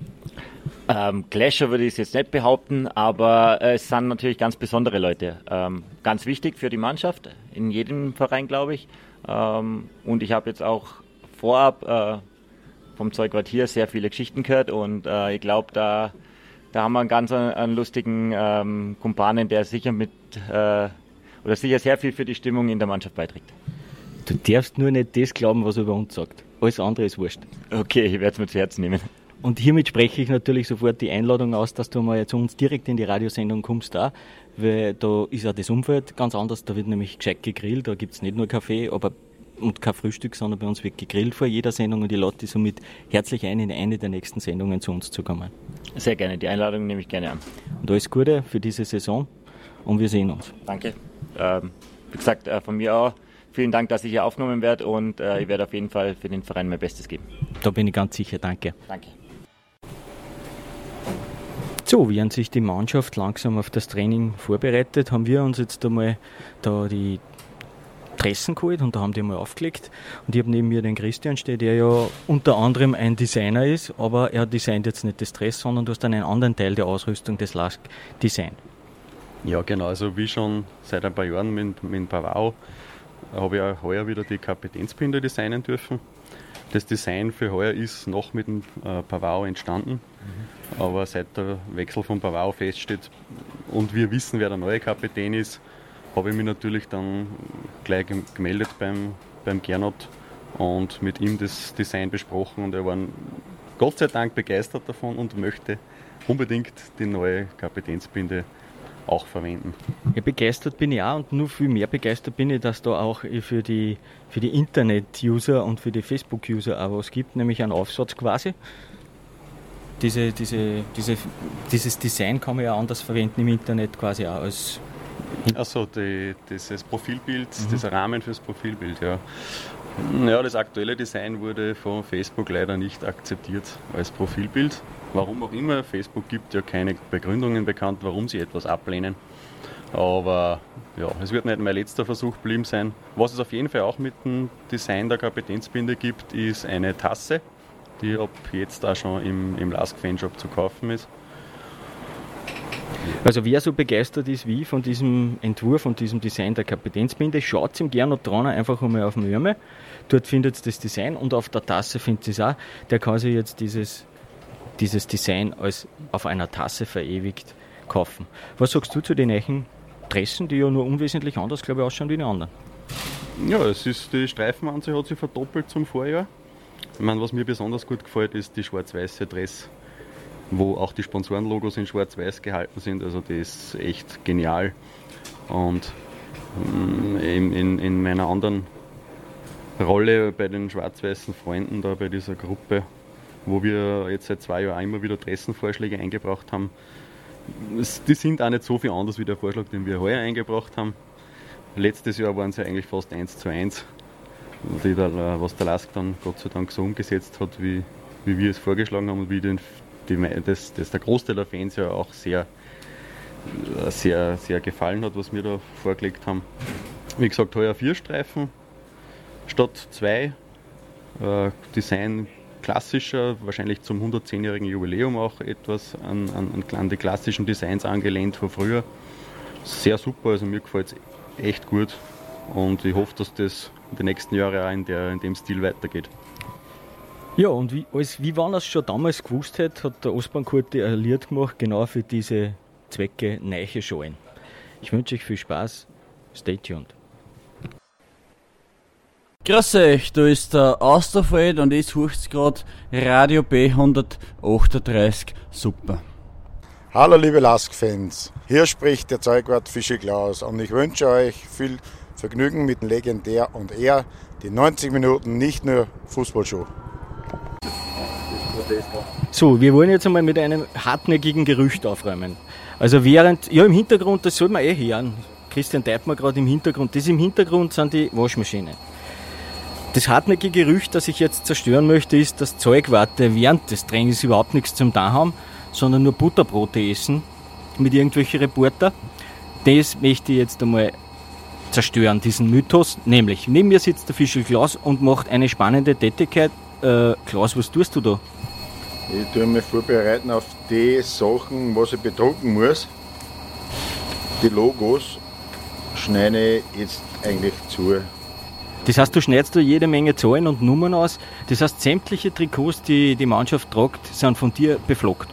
Ähm, Clasher würde ich es jetzt nicht behaupten, aber äh, es sind natürlich ganz besondere Leute. Ähm, ganz wichtig für die Mannschaft, in jedem Verein, glaube ich. Ähm, und ich habe jetzt auch vorab äh, vom Zeugwart hier sehr viele Geschichten gehört und äh, ich glaube, da, da haben wir einen ganz einen lustigen ähm, Kumpanen, der sicher mit äh, oder sicher sehr viel für die Stimmung in der Mannschaft beiträgt. Du darfst nur nicht das glauben, was er über uns sagt. Alles andere ist wurscht. Okay, ich werde es mir zu Herzen nehmen. Und hiermit spreche ich natürlich sofort die Einladung aus, dass du mal zu uns direkt in die Radiosendung kommst da, weil da ist ja das Umfeld ganz anders, da wird nämlich gescheit gegrillt, da gibt es nicht nur Kaffee aber, und kein Frühstück, sondern bei uns wird gegrillt vor jeder Sendung und ich lade dich somit herzlich ein, in eine der nächsten Sendungen zu uns zu kommen. Sehr gerne, die Einladung nehme ich gerne an. Und alles Gute für diese Saison und wir sehen uns. Danke. Ähm, wie gesagt, äh, von mir auch vielen Dank, dass ich hier aufgenommen werde und äh, ich werde auf jeden Fall für den Verein mein Bestes geben. Da bin ich ganz sicher, danke. Danke. So, während sich die Mannschaft langsam auf das Training vorbereitet, haben wir uns jetzt einmal da die Dressen geholt und da haben die mal aufgelegt. Und ich habe neben mir den Christian stehen, der ja unter anderem ein Designer ist, aber er designt jetzt nicht das Dress, sondern du hast dann einen anderen Teil der Ausrüstung des L A S K designt. Ja, genau, also wie schon seit ein paar Jahren mit, mit Pavao habe ich auch heuer wieder die Kapitänsbinde designen dürfen. Das Design für heuer ist noch mit dem äh, Pavao entstanden, mhm. aber seit der Wechsel von Pavao feststeht und wir wissen, wer der neue Kapitän ist, habe ich mich natürlich dann gleich gemeldet beim, beim Gernot und mit ihm das Design besprochen und er war Gott sei Dank begeistert davon und möchte unbedingt die neue Kapitänsbinde auch verwenden. Ja, begeistert bin ich auch und nur viel mehr begeistert bin ich, dass da auch für die, für die Internet-User und für die Facebook-User auch was gibt, nämlich einen Aufsatz quasi. Diese, diese, diese, dieses Design kann man ja anders verwenden im Internet quasi auch als... Achso, die, dieses Profilbild, Mhm. dieser Rahmen fürs Profilbild, ja. Ja, das aktuelle Design wurde von Facebook leider nicht akzeptiert als Profilbild. Warum auch immer, Facebook gibt ja keine Begründungen bekannt, warum sie etwas ablehnen. Aber ja, es wird nicht mein letzter Versuch geblieben sein. Was es auf jeden Fall auch mit dem Design der Kapitänsbinde gibt, ist eine Tasse, die ab jetzt auch schon im, im Lask-Fanshop zu kaufen ist. Also wer so begeistert ist wie von diesem Entwurf, von diesem Design der Kapitänsbinde, schaut ihm gerne noch dran, einfach einmal auf dem Ärmel. Dort findet ihr das Design und auf der Tasse findet ihr es auch. Der kann sich jetzt dieses, dieses Design als auf einer Tasse verewigt kaufen. Was sagst du zu den neuen Dressen, die ja nur unwesentlich anders, glaube ich, ausschauen wie die anderen? Ja, es ist, die Streifenanzahl hat sich verdoppelt zum Vorjahr. Ich meine, was mir besonders gut gefällt, ist die schwarz-weiße Dress, wo auch die Sponsorenlogos in schwarz-weiß gehalten sind. Also das ist echt genial. Und in, in, in meiner anderen Rolle bei den schwarz-weißen Freunden, da bei dieser Gruppe, wo wir jetzt seit zwei Jahren immer wieder Dressenvorschläge eingebracht haben, die sind auch nicht so viel anders wie der Vorschlag, den wir heuer eingebracht haben. Letztes Jahr waren sie eigentlich fast eins zu eins, die da, was der Lask dann Gott sei Dank so umgesetzt hat, wie, wie wir es vorgeschlagen haben und wie den, die, das, das der Großteil der Fans ja auch sehr, sehr, sehr gefallen hat, was wir da vorgelegt haben. Wie gesagt, heuer vier Streifen statt zwei. Äh, Design klassischer, wahrscheinlich zum hundertzehnjährigen Jubiläum auch etwas an, an, an die klassischen Designs angelehnt von früher. Sehr super, also mir gefällt es echt gut und ich hoffe, dass das in den nächsten Jahren auch in, der, in dem Stil weitergeht. Ja, und wie, als, wie wann er es schon damals gewusst hat, hat der Osborn Kurti ein Lied gemacht, genau für diese Zwecke neue Schalen. Ich wünsche euch viel Spaß, stay tuned. Grüß euch, da ist der Austerfeld und ich suche gerade Radio B hundertachtunddreißig, super. Hallo liebe Lask-Fans, hier spricht der Zeugwart Fischi Klaus und ich wünsche euch viel Vergnügen mit dem Legendär und er, die neunzig Minuten nicht nur Fußballshow. So, wir wollen jetzt einmal mit einem hartnäckigen Gerücht aufräumen. Also während, ja im Hintergrund, das soll man eh hören, Christian Teitmer gerade im Hintergrund, das im Hintergrund sind die Waschmaschinen. Das hartnäckige Gerücht, das ich jetzt zerstören möchte, ist, dass Zeugwarte während des Trainings überhaupt nichts zum Tun haben, sondern nur Butterbrote essen mit irgendwelchen Reporter. Das möchte ich jetzt einmal zerstören, diesen Mythos. Nämlich, neben mir sitzt der Fischer Klaus und macht eine spannende Tätigkeit. Äh, Klaus, was tust du da? Ich tue mich vorbereiten auf die Sachen, was ich bedrucken muss. Die Logos schneide ich jetzt eigentlich zu. Das heißt, du schneidest da jede Menge Zahlen und Nummern aus. Das heißt, sämtliche Trikots, die die Mannschaft tragt, sind von dir beflockt.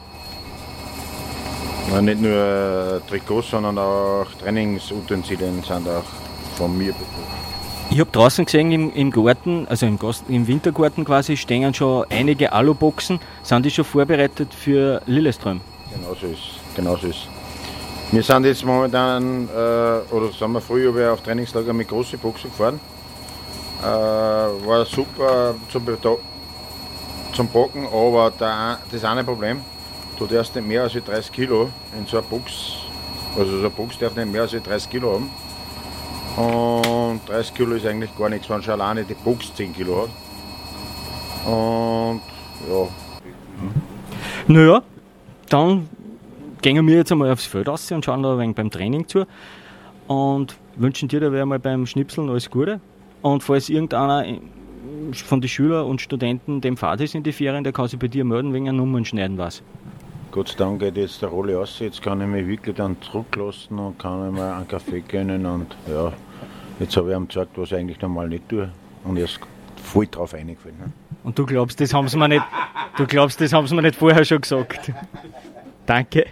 Ja, nicht nur Trikots, sondern auch Trainingsutensilien sind auch von mir beflockt. Ich habe draußen gesehen im, im Garten, also im, Gast, im Wintergarten quasi, stehen schon einige Aluboxen. Sind die schon vorbereitet für Lillestrøm? Genau so ist genau so ist. Wir sind jetzt momentan, äh, oder sind wir früher auf Trainingslager mit großen Boxen gefahren. Äh, war super zum, zum Packen, aber der, das eine Problem, du darfst nicht mehr als dreißig Kilo in so einer Box, also so eine Box darf nicht mehr als dreißig Kilo haben. Und dreißig Kilo ist eigentlich gar nichts, wenn schon alleine die Box zehn Kilo hat. Und ja. Naja, dann gehen wir jetzt einmal aufs Feld raus und schauen da ein wenig beim Training zu. Und wünschen dir da mal beim Schnipseln alles Gute. Und falls irgendeiner von den Schülern und Studenten dem Fahrt ist in die Ferien, der kann sich bei dir melden wegen Nummern schneiden was. Gott sei Dank geht jetzt der Rolle aus, jetzt kann ich mich wirklich dann zurücklassen und kann ich mal einen Kaffee gönnen und ja, jetzt habe ich ihm gesagt, was ich eigentlich normal nicht tue und er ist voll drauf eingefallen. Ne? Und du glaubst, das haben sie mir nicht, du glaubst, das haben sie mir nicht vorher schon gesagt. Danke.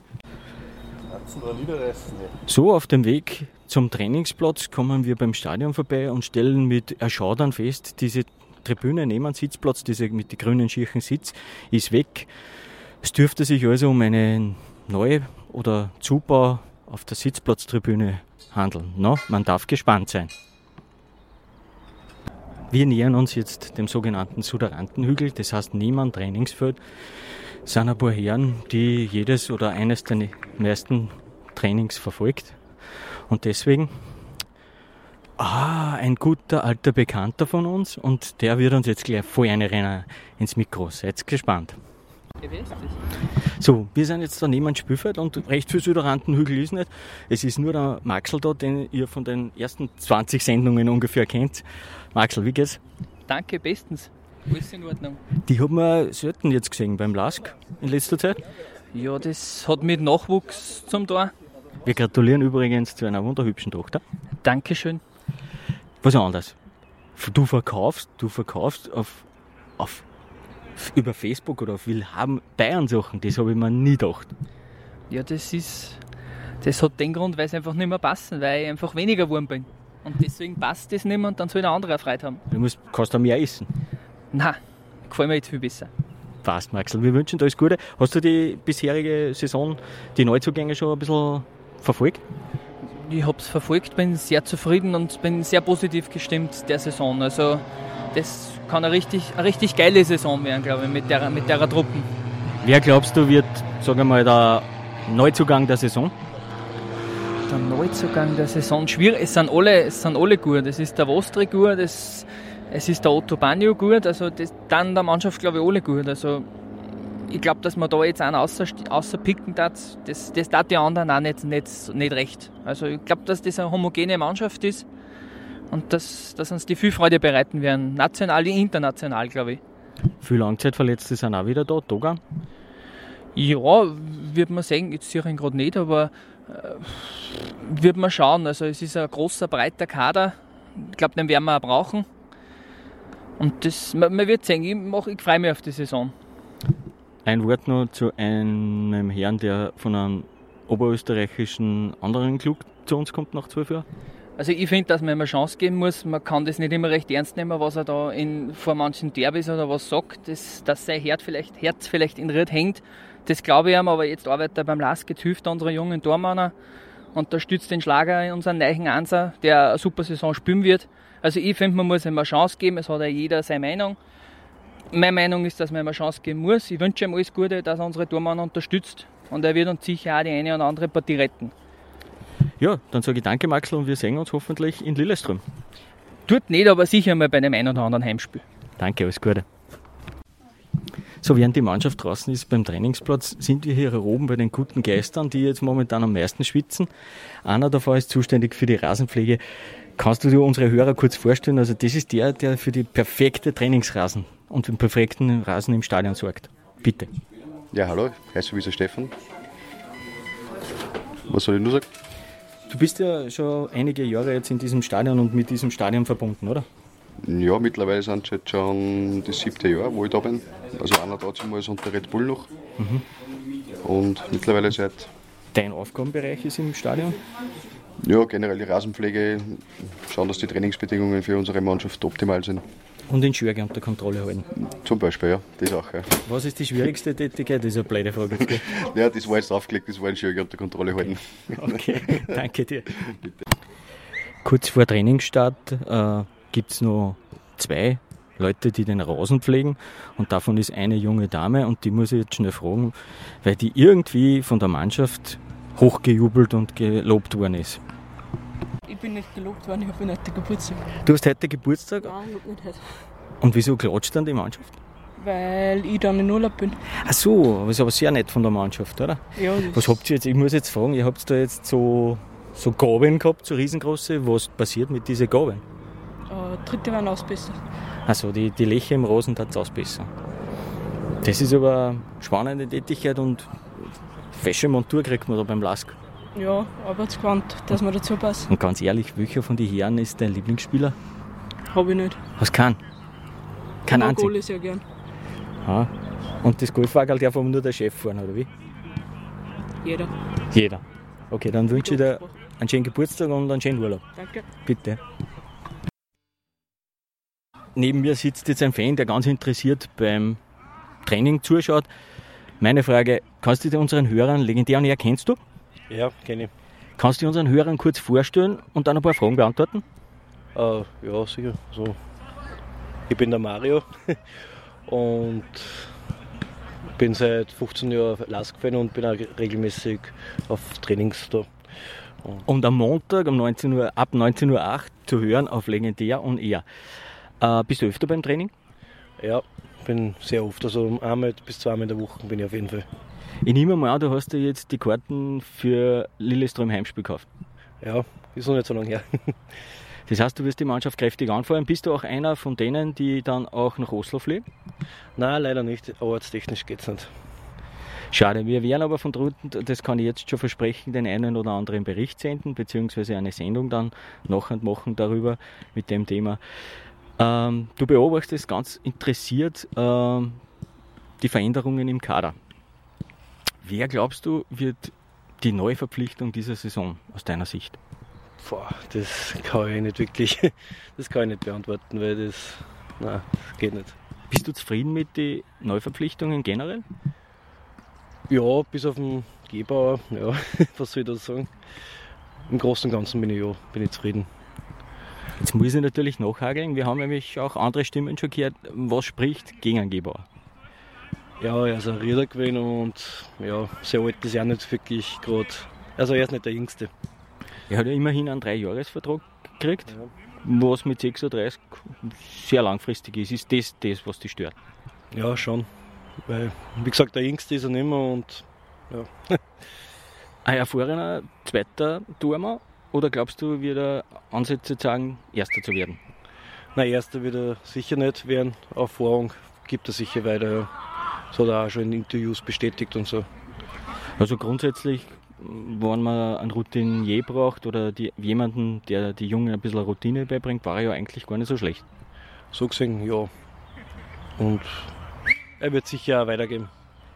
So, auf dem Weg zum Trainingsplatz kommen wir beim Stadion vorbei und stellen mit Erschaudern fest, diese Tribüne neben dem Sitzplatz, diese mit den grünen schiefen Sitz, ist weg. Es dürfte sich also um eine neue oder Zubau auf der Sitzplatztribüne handeln. No, man darf gespannt sein. Wir nähern uns jetzt dem sogenannten Suderantenhügel, das heißt neben einem Trainingsfeld sind ein paar Herren, die jedes oder eines der meisten Trainings verfolgt. Und deswegen, ah, ein guter alter Bekannter von uns und der wird uns jetzt gleich voll reinrennen ins Mikro. Seid gespannt. Ja, wer ist das? So, wir sind jetzt da neben dem Spielfeld und recht viel Süderantenhügel ist nicht. Es ist nur der Maxl da, den ihr von den ersten zwanzig Sendungen ungefähr kennt. Maxl, wie geht's? Danke, bestens. Alles in Ordnung. Die haben wir selten jetzt gesehen beim Lask in letzter Zeit. Ja, das hat mit Nachwuchs zum Tor. Wir gratulieren übrigens zu einer wunderhübschen Tochter. Dankeschön. Was anderes? Du verkaufst, du verkaufst auf, auf über Facebook oder auf Willhaben Bayern-Sachen, das habe ich mir nie gedacht. Ja, das ist, das hat den Grund, weil es einfach nicht mehr passen, weil ich einfach weniger geworden bin. Und deswegen passt das nicht mehr und dann soll ein anderer Freude haben. Du musst, kannst du mehr essen. Nein, gefällt mir jetzt viel besser. Passt, Maxl, wir wünschen dir alles Gute. Hast du die bisherige Saison, die Neuzugänge schon ein bisschen verfolgt? Ich habe es verfolgt, bin sehr zufrieden und bin sehr positiv gestimmt der Saison. Also das kann eine richtig, eine richtig geile Saison werden, glaube ich, mit der, mit der Truppen. Wer glaubst du wird, sagen wir mal, der Neuzugang der Saison? Der Neuzugang der Saison, schwierig. Es sind alle, es sind alle gut. Es ist der Vostri gut, es, es ist der Otto Banjo gut. Also das, dann der Mannschaft, glaube ich, alle gut. Also ich glaube, dass man da jetzt einen außer, außer picken darf, das, das darf die anderen auch nicht, nicht, nicht recht. Also ich glaube, dass das eine homogene Mannschaft ist und dass, dass uns die viel Freude bereiten werden, national wie international, glaube ich. Viele Langzeitverletzte sind auch wieder da, Dogan? Ja, wird man sehen, jetzt sicher gerade nicht, aber äh, wird man schauen. Also es ist ein großer, breiter Kader, ich glaube, den werden wir auch brauchen. Und das, man, man wird sehen, ich, mach, ich freue mich auf die Saison. Ein Wort noch zu einem Herrn, der von einem oberösterreichischen anderen Club zu uns kommt nach zwölf Jahren. Also ich finde, dass man ihm eine Chance geben muss. Man kann das nicht immer recht ernst nehmen, was er da in, vor manchen Derbys oder was sagt. Das, dass sein Herz vielleicht, Herz vielleicht in Ried hängt, das glaube ich ihm. Aber jetzt arbeitet er beim Lask, hilft unseren jungen Tormann, unterstützt den Schlager in unseren neuen Anser, der eine super Saison spielen wird. Also ich finde, man muss ihm eine Chance geben. Es hat ja jeder seine Meinung. Meine Meinung ist, dass man ihm eine Chance geben muss. Ich wünsche ihm alles Gute, dass er unsere Tormann unterstützt. Und er wird uns sicher auch die eine oder andere Partie retten. Ja, dann sage ich danke, Maxl, und wir sehen uns hoffentlich in Lillestrøm. Tut nicht, aber sicher mal bei dem einen oder anderen Heimspiel. Danke, alles Gute. So, während die Mannschaft draußen ist beim Trainingsplatz, sind wir hier oben bei den guten Geistern, die jetzt momentan am meisten schwitzen. Einer davon ist zuständig für die Rasenpflege. Kannst du dir unsere Hörer kurz vorstellen? Also das ist der, der für die perfekte Trainingsrasen und den perfekten Rasen im Stadion sorgt. Bitte. Ja, hallo, ich heiße Wieso Stefan. Was soll ich nur sagen? Du bist ja schon einige Jahre jetzt in diesem Stadion und mit diesem Stadion verbunden, oder? Ja, mittlerweile sind es jetzt schon das siebte Jahr, wo ich da bin. Also einer dazu mal unter Red Bull noch. Mhm. Und mittlerweile seit... Dein Aufgabenbereich ist im Stadion? Ja, generell die Rasenpflege, schauen, dass die Trainingsbedingungen für unsere Mannschaft optimal sind. Und den Schürger unter Kontrolle halten? Zum Beispiel, ja, das auch. Ja. Was ist die schwierigste Tätigkeit? Das ist eine blöde Frage. Ja, das war jetzt aufgelegt, das war ein Schürger unter Kontrolle halten. Okay, danke dir. Bitte. Kurz vor Trainingsstart äh, gibt es noch zwei Leute, die den Rasen pflegen, und davon ist eine junge Dame, und die muss ich jetzt schnell fragen, weil die irgendwie von der Mannschaft hochgejubelt und gelobt worden ist. Ich bin nicht gelobt worden, ich habe heute Geburtstag. Du hast heute Geburtstag? Nein, ich habe nicht heute. Und wieso klatscht dann die Mannschaft? Weil ich dann in Urlaub bin. Ach so, das ist aber sehr nett von der Mannschaft, oder? Ja. Was habt ihr jetzt, ich muss jetzt fragen, ihr habt da jetzt so, so Gabeln gehabt, so riesengroße, was passiert mit diesen Gabeln? Äh, Dritte werden ausbessern. Also die, die Löcher im Rasen tat es ausbessern. Das ist aber eine spannende Tätigkeit, und fesche Montur kriegt man da beim Lask. Ja, arbeitsgewandt, dass man dazu passt. Und ganz ehrlich, welcher von den Herren ist dein Lieblingsspieler? Habe ich nicht. Hast keinen? Kein einziger? Ich mag alle sehr gern. Ah. Und das Golfwagen darf aber nur der Chef fahren, oder wie? Jeder. Jeder. Okay, dann wünsche ich dir einen schönen Geburtstag und einen schönen Urlaub. Danke. Bitte. Neben mir sitzt jetzt ein Fan, der ganz interessiert beim Training zuschaut. Meine Frage, kannst du dir unseren Hörern, Legendär On Air kennst du? Ja, kenne ich. Kannst du unseren Hörern kurz vorstellen und dann ein paar Fragen beantworten? Äh, ja, sicher. So. Ich bin der Mario und bin seit fünfzehn Jahren Lask-Fan und bin auch regelmäßig auf Trainings da. Und, und am Montag um neunzehn Uhr, ab neunzehn Uhr acht zu hören auf Legendär On Air. Äh, bist du öfter beim Training? Ja, bin sehr oft, also einmal bis zweimal in der Woche bin ich auf jeden Fall. Ich nehme mal an, du hast dir jetzt die Karten für Lillestrøm Heimspiel gekauft. Ja, ist noch nicht so lange her. Das heißt, du wirst die Mannschaft kräftig anfeuern. Bist du auch einer von denen, die dann auch nach Oslo fliegen? Nein, leider nicht. Ortstechnisch geht es nicht. Schade, wir werden aber von drunten, das kann ich jetzt schon versprechen, den einen oder anderen Bericht senden, beziehungsweise eine Sendung dann nachher machen darüber mit dem Thema. Ähm, du beobachtest ganz interessiert ähm, die Veränderungen im Kader. Wer glaubst du, wird die Neuverpflichtung dieser Saison aus deiner Sicht? Boah, das kann ich nicht wirklich, das kann ich nicht beantworten, weil das, nein, das geht nicht. Bist du zufrieden mit den Neuverpflichtungen generell? Ja, bis auf den Gebauer, ja, was soll ich da sagen? Im Großen und Ganzen bin ich, ja, bin ich zufrieden. Jetzt muss ich natürlich nachhakeln, wir haben nämlich auch andere Stimmen schon gehört, was spricht gegen einen Gebauer? Ja, er ist ein Rieder gewesen und ja, sehr alt ist er nicht wirklich gerade, also er ist nicht der Jüngste. Er hat ja immerhin einen Dreijahresvertrag gekriegt, ja. Was mit sechsunddreißig sehr langfristig ist. Ist das das, was dich stört? Ja, schon. Weil, wie gesagt, der Jüngste ist er nicht mehr und ja. Ein erfahrener zweiter Tormann oder glaubst du, wird er Ansätze zeigen, Erster zu werden? Nein, Erster wird er sicher nicht werden. Erfahrung gibt er sicher weiter. Ja. Das hat er auch schon in Interviews bestätigt und so. Also grundsätzlich, wenn man einen Routinier braucht oder die, jemanden, der die Jungen ein bisschen Routine beibringt, war er ja eigentlich gar nicht so schlecht. So gesehen, ja. Und er wird sicher auch weitergeben.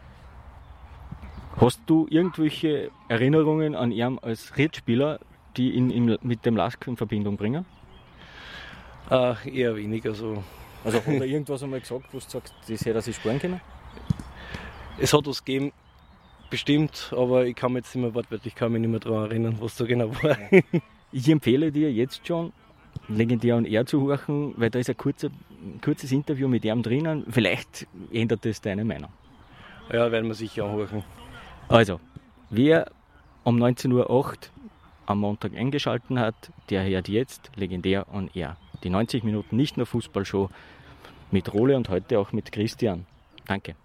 Hast du irgendwelche Erinnerungen an ihn als Riedspieler, die ihn im, mit dem Lask in Verbindung bringen? Äh, eher weniger so. Also hat er irgendwas einmal gesagt, wo du sagst, das hätte er sich sparen können? Es hat was gegeben, bestimmt, aber ich kann mich jetzt nicht mehr wortwörtlich, kann mich nicht mehr daran erinnern, was da genau war. Ich empfehle dir jetzt schon, Legendär on Air zu horchen, weil da ist ein kurzer, kurzes Interview mit ihm drinnen. Vielleicht ändert das deine Meinung. Ja, werden wir sicher anhören. Also, wer um neunzehn Uhr acht am Montag eingeschaltet hat, der hört jetzt Legendär on Air. Die neunzig Minuten nicht nur Fußballshow mit Role und heute auch mit Christian. Danke.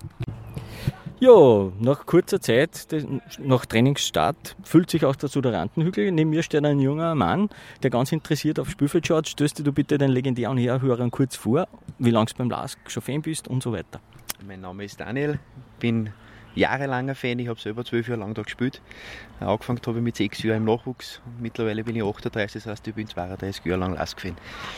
Ja, nach kurzer Zeit, nach Trainingsstart, fühlt sich auch der Suderantenhügel. Neben mir steht ein junger Mann, der ganz interessiert aufs Spielfeld schaut. Stößt du bitte den legendären Hörern kurz vor, wie lange du beim Lask schon Fan bist und so weiter. Mein Name ist Daniel, bin jahrelanger Fan, ich habe selber zwölf Jahre lang da gespielt. Angefangen habe ich mit sechs Jahren im Nachwuchs. Mittlerweile bin ich achtunddreißig, das heißt, ich bin zweiunddreißig Jahre lang Lask-Fan.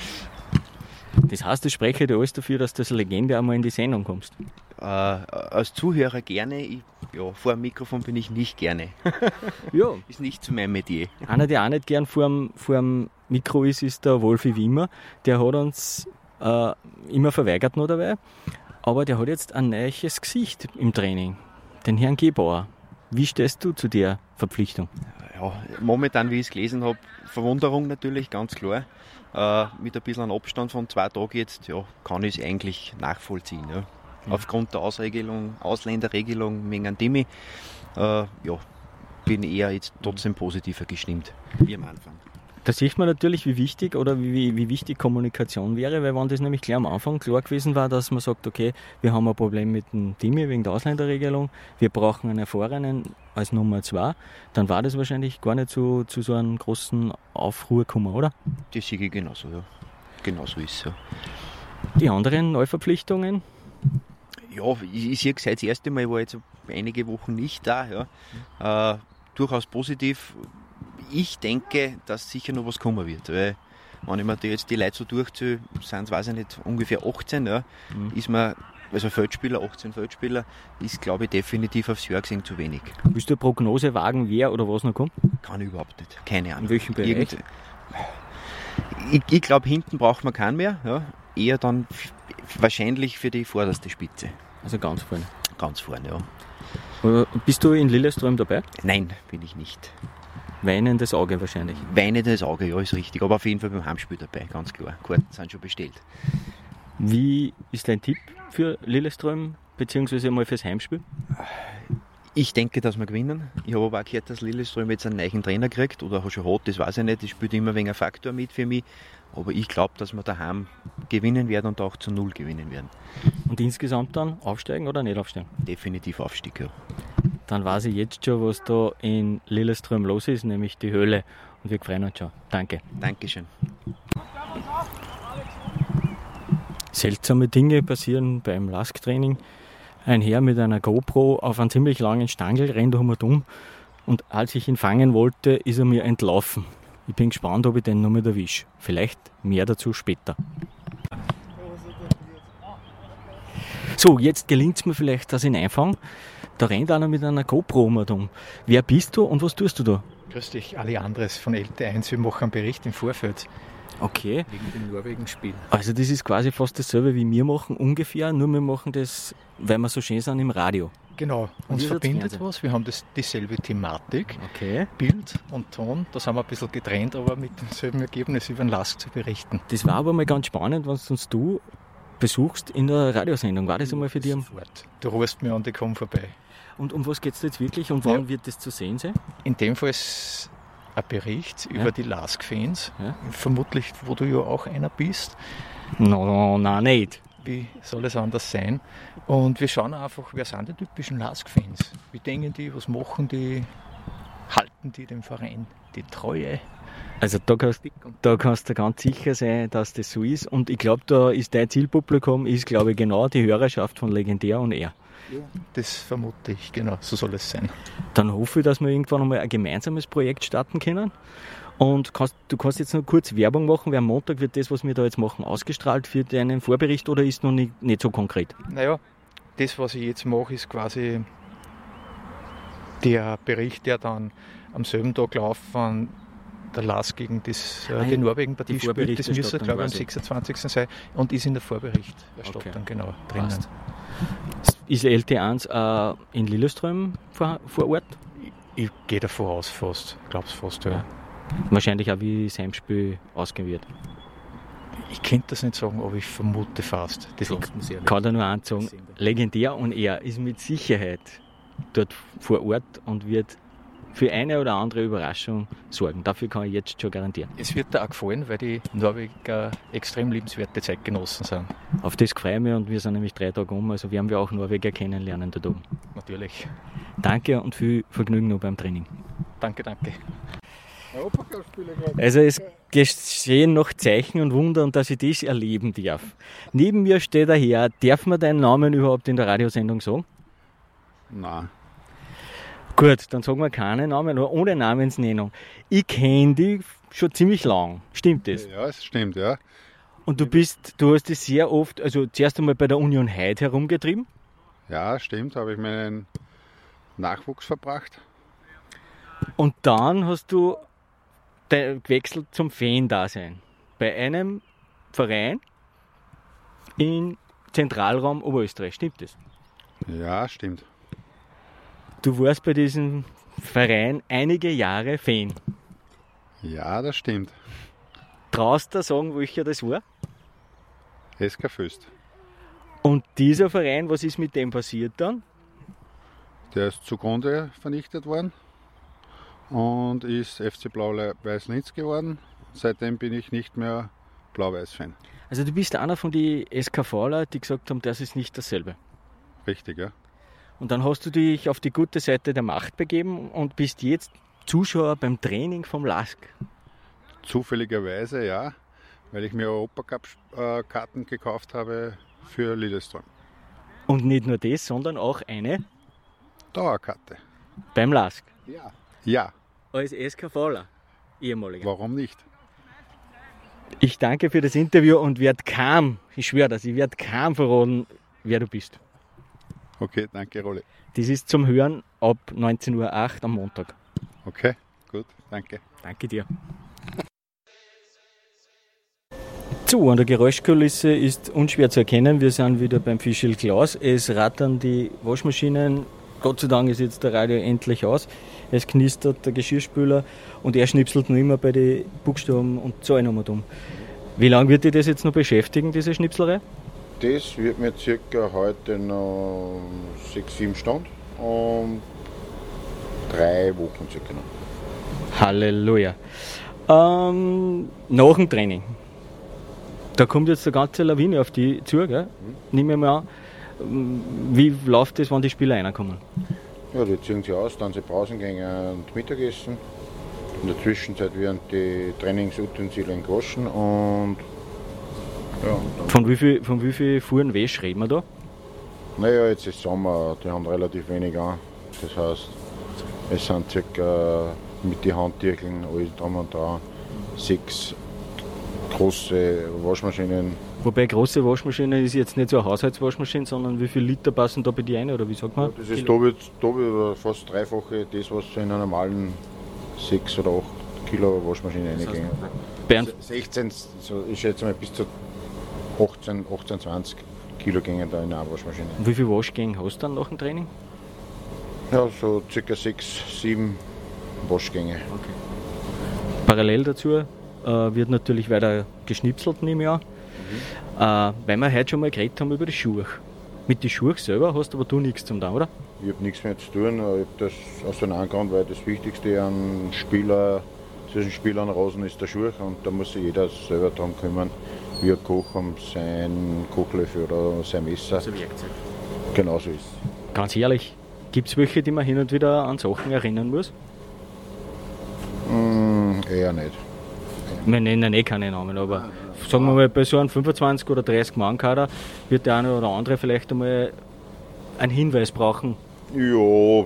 Das heißt, ich spreche dir alles dafür, dass du als Legende einmal in die Sendung kommst? Äh, als Zuhörer gerne, ich, ja, vor dem Mikrofon bin ich nicht gerne. Ja. Ist nicht zu meinem Metier. Einer, der auch nicht gern vor dem, vor dem Mikro ist, ist der Wolfi Wimmer. Der hat uns äh, immer verweigert noch dabei, aber der hat jetzt ein neues Gesicht im Training, den Herrn Gebauer. Wie stehst du zu der Verpflichtung? Ja, momentan, wie ich es gelesen habe, Verwunderung natürlich, ganz klar. Äh, mit ein bisschen Abstand von zwei Tagen jetzt, ja, kann ich es eigentlich nachvollziehen. Ja. Mhm. Aufgrund der Ausregelung, Ausländerregelung wegen einem Timmy, äh, ja, bin ich eher jetzt trotzdem positiver gestimmt, wie am Anfang. Da sieht man natürlich, wie wichtig oder wie, wie wichtig Kommunikation wäre, weil wenn das nämlich gleich am Anfang klar gewesen war, dass man sagt, okay, wir haben ein Problem mit dem Timmy wegen der Ausländerregelung, wir brauchen einen Erfahrenen als Nummer zwei, dann war das wahrscheinlich gar nicht so zu so einem großen Aufruhr gekommen, oder? Das sehe ich genauso, ja. Genauso ist es, ja. Die anderen Neuverpflichtungen? Ja, ich, ich sehe es das erste Mal, ich war jetzt einige Wochen nicht da, ja. Äh, durchaus positiv. Ich denke, dass sicher noch was kommen wird, weil wenn ich mir jetzt die Leute so durchziehe, sind weiß ich nicht, ungefähr achtzehn, ja, mhm. ist man, also Feldspieler, achtzehn Feldspieler, ist glaube ich definitiv aufs Jahr gesehen zu wenig. Willst du eine Prognose wagen, wer oder was noch kommt? Kann ich überhaupt nicht, keine Ahnung. In welchem Bereich? Irgend, ich ich glaube, hinten braucht man keinen mehr, ja, eher dann f- wahrscheinlich für die vorderste Spitze. Also ganz vorne? Ganz vorne, ja. Bist du in Lillestrøm dabei? Nein, bin ich nicht. Weinendes Auge wahrscheinlich. Weinendes Auge, ja, ist richtig. Aber auf jeden Fall beim Heimspiel dabei, ganz klar. Karten sind schon bestellt. Wie ist dein Tipp für Lillestrøm, beziehungsweise mal fürs Heimspiel? Ich denke, dass wir gewinnen. Ich habe aber auch gehört, dass Lillestrøm jetzt einen neuen Trainer kriegt oder schon hat, das weiß ich nicht. Das spielt immer ein wenig ein Faktor mit für mich. Aber ich glaube, dass wir daheim gewinnen werden und auch zu Null gewinnen werden. Und insgesamt dann aufsteigen oder nicht aufsteigen? Definitiv Aufstieg, ja. Dann weiß ich jetzt schon, was da in Lillestrøm los ist, nämlich die Höhle. Und wir freuen uns schon. Danke. Dankeschön. Seltsame Dinge passieren beim Lask-Training. Ein Herr mit einer GoPro auf einem ziemlich langen Stangl rennt um und um. Und als ich ihn fangen wollte, ist er mir entlaufen. Ich bin gespannt, ob ich den noch mit erwische. Vielleicht mehr dazu später. So, jetzt gelingt es mir vielleicht, dass ich ihn einfange. Da rennt einer mit einer GoPro um und um. Wer bist du und was tust du da? Grüß dich, Ali Andres von L T eins. Wir machen einen Bericht im Vorfeld. Okay. Wegen dem Norwegen-Spiel. Also das ist quasi fast dasselbe wie wir machen, ungefähr, nur wir machen das, weil wir so schön sind, im Radio. Genau, uns verbindet was, wir haben das, dieselbe Thematik, okay. Bild und Ton, da sind wir ein bisschen getrennt, aber mit demselben Ergebnis über den Lask zu berichten. Das war aber mal ganz spannend, wenn uns du besuchst in der Radiosendung, war das einmal für dich? Sofort. Du rufst mir an, die kommen vorbei. Und um was geht es jetzt wirklich und wann ja. wird das zu sehen sein? In dem Fall ist ein Bericht ja. über die Lask-Fans, ja. vermutlich, wo du ja auch einer bist. No, nein, nicht. Wie soll es anders sein? Und wir schauen einfach, wer sind die typischen Lask-Fans? Wie denken die, was machen die, halten die dem Verein die Treue? Also da kannst, da kannst du ganz sicher sein, dass das so ist. Und ich glaube, da ist dein Zielpublikum, ist glaube ich genau die Hörerschaft von Legendär und er. Ja, das vermute ich, genau, so soll es sein. Dann hoffe ich, dass wir irgendwann einmal ein gemeinsames Projekt starten können. Und kannst, du kannst jetzt noch kurz Werbung machen, weil am Montag wird das, was wir da jetzt machen, ausgestrahlt für deinen Vorbericht oder ist noch nicht, nicht so konkret? Naja, das, was ich jetzt mache, ist quasi der Bericht, der dann am selben Tag laufen, der Lask gegen das, äh, die Norwegen-Partie spielt. Das müsste, glaube ich, am sechsundzwanzigsten sein und ist in der Vorberichterstattung okay. genau drinnen. Passt. Ist L T eins äh, in Lillestrøm vor, vor Ort? Ich, ich gehe davon aus, fast. Ich glaube es fast, ja. ja. Wahrscheinlich auch, wie das Heimspiel ausgehen wird. Ich könnte das nicht sagen, aber ich vermute fast. Das so, kann da nur eins sagen. Legendär und er ist mit Sicherheit dort vor Ort und wird für eine oder andere Überraschung sorgen. Dafür kann ich jetzt schon garantieren. Es wird dir auch gefallen, weil die Norweger extrem liebenswerte Zeitgenossen sind. Auf das freue ich mich und wir sind nämlich drei Tage um, also werden wir auch Norweger kennenlernen da oben. Natürlich. Danke und viel Vergnügen noch beim Training. Danke, danke. Also es geschehen noch Zeichen und Wunder und dass ich das erleben darf. Neben mir steht der Herr. Darf man deinen Namen überhaupt in der Radiosendung sagen? Nein. Gut, dann sagen wir keinen Namen, nur ohne Namensnennung. Ich kenne dich schon ziemlich lang. Stimmt das? Ja, es stimmt, ja. Und du bist, du hast dich sehr oft, also zuerst einmal bei der Union Heide herumgetrieben? Ja, stimmt, habe ich meinen Nachwuchs verbracht. Und dann hast du gewechselt zum Fan-Dasein. Bei einem Verein im Zentralraum Oberösterreich, stimmt das? Ja, stimmt. Du warst bei diesem Verein einige Jahre Fan. Ja, das stimmt. Traust du sagen, welcher das war? S K Föst. Und dieser Verein, was ist mit dem passiert dann? Der ist zugrunde vernichtet worden und ist F C Blau-Weiß Linz geworden. Seitdem bin ich nicht mehr Blau-Weiß-Fan. Also du bist einer von den SKVler, die gesagt haben, das ist nicht dasselbe. Richtig, ja. Und dann hast du dich auf die gute Seite der Macht begeben und bist jetzt Zuschauer beim Training vom Lask. Zufälligerweise, ja, weil ich mir Europacup-Karten gekauft habe für Lillestrøm. Und nicht nur das, sondern auch eine Dauerkarte. Beim Lask? Ja. Ja. Als SKVler, ehemaliger. Warum nicht? Ich danke für das Interview und werde kaum, ich schwöre das, ich werde kaum verraten, wer du bist. Okay, danke, Rolli. Das ist zum Hören ab neunzehn Uhr acht am Montag. Okay, gut, danke. Danke dir. So, an der Geräuschkulisse ist unschwer zu erkennen. Wir sind wieder beim Fischl Klaus. Es rattern die Waschmaschinen. Gott sei Dank ist jetzt der Radio endlich aus. Es knistert der Geschirrspüler und er schnipselt noch immer bei den Buchstaben und Zahlen um. Wie lange wird dich das jetzt noch beschäftigen, diese Schnipslerei? Das wird mir circa heute noch sechs, sieben Stunden und drei Wochen circa noch. Halleluja. Ähm, nach dem Training. Da kommt jetzt eine ganze Lawine auf die zu, gell? Mhm. Nehmen wir mal an. Wie läuft das, wenn die Spieler reinkommen? Ja, die ziehen sich aus, dann sie Pausen gehen und Mittagessen. In der Zwischenzeit werden die Trainingsutensilien gewaschen und ja. Von wie viel, von wie viel Fuhren Wäsche reden wir da? Naja, jetzt ist Sommer, die haben relativ wenig an. Das heißt, es sind circa mit den Handtücheln, alles drum und dran, sechs große Waschmaschinen. Wobei große Waschmaschine ist jetzt nicht so eine Haushaltswaschmaschine, sondern wie viele Liter passen da bei dir rein, oder wie sagt man? Das ist doppelt, doppelt fast dreifache das, was in einer normalen sechs oder acht Kilo Waschmaschine reingehen. Bernd? sechzehn, so, ich schätze mal bis zu achtzehn, achtzehn, zwanzig Kilo gehen da in einer Waschmaschine. Und wie viele Waschgänge hast du dann nach dem Training? Ja, so circa sechs, sieben Waschgänge. Okay. Parallel dazu äh, wird natürlich weiter geschnipselt, nehme ich an. Mhm. Äh, weil wir heute schon mal geredet haben über die Schuhe. Mit den Schuhen selber hast aber du nichts zum tun, oder? Ich habe nichts mehr zu tun. Ich habe das aus dem Grund, weil das Wichtigste an Spieler, zwischen Spieler und Rosen ist der Schuh. Und da muss sich jeder selber darum kümmern, wie er Koch um sein Kochlöffel oder sein Messer. Also Werkzeug. Genau so ist es. Ganz ehrlich, gibt es welche, die man hin und wieder an Sachen erinnern muss? Mm, eher nicht. Wir nennen eh keine Namen, aber sagen wir mal, bei so einem fünfundzwanzig oder dreißig Mann Kader wird der eine oder andere vielleicht einmal einen Hinweis brauchen. Ja,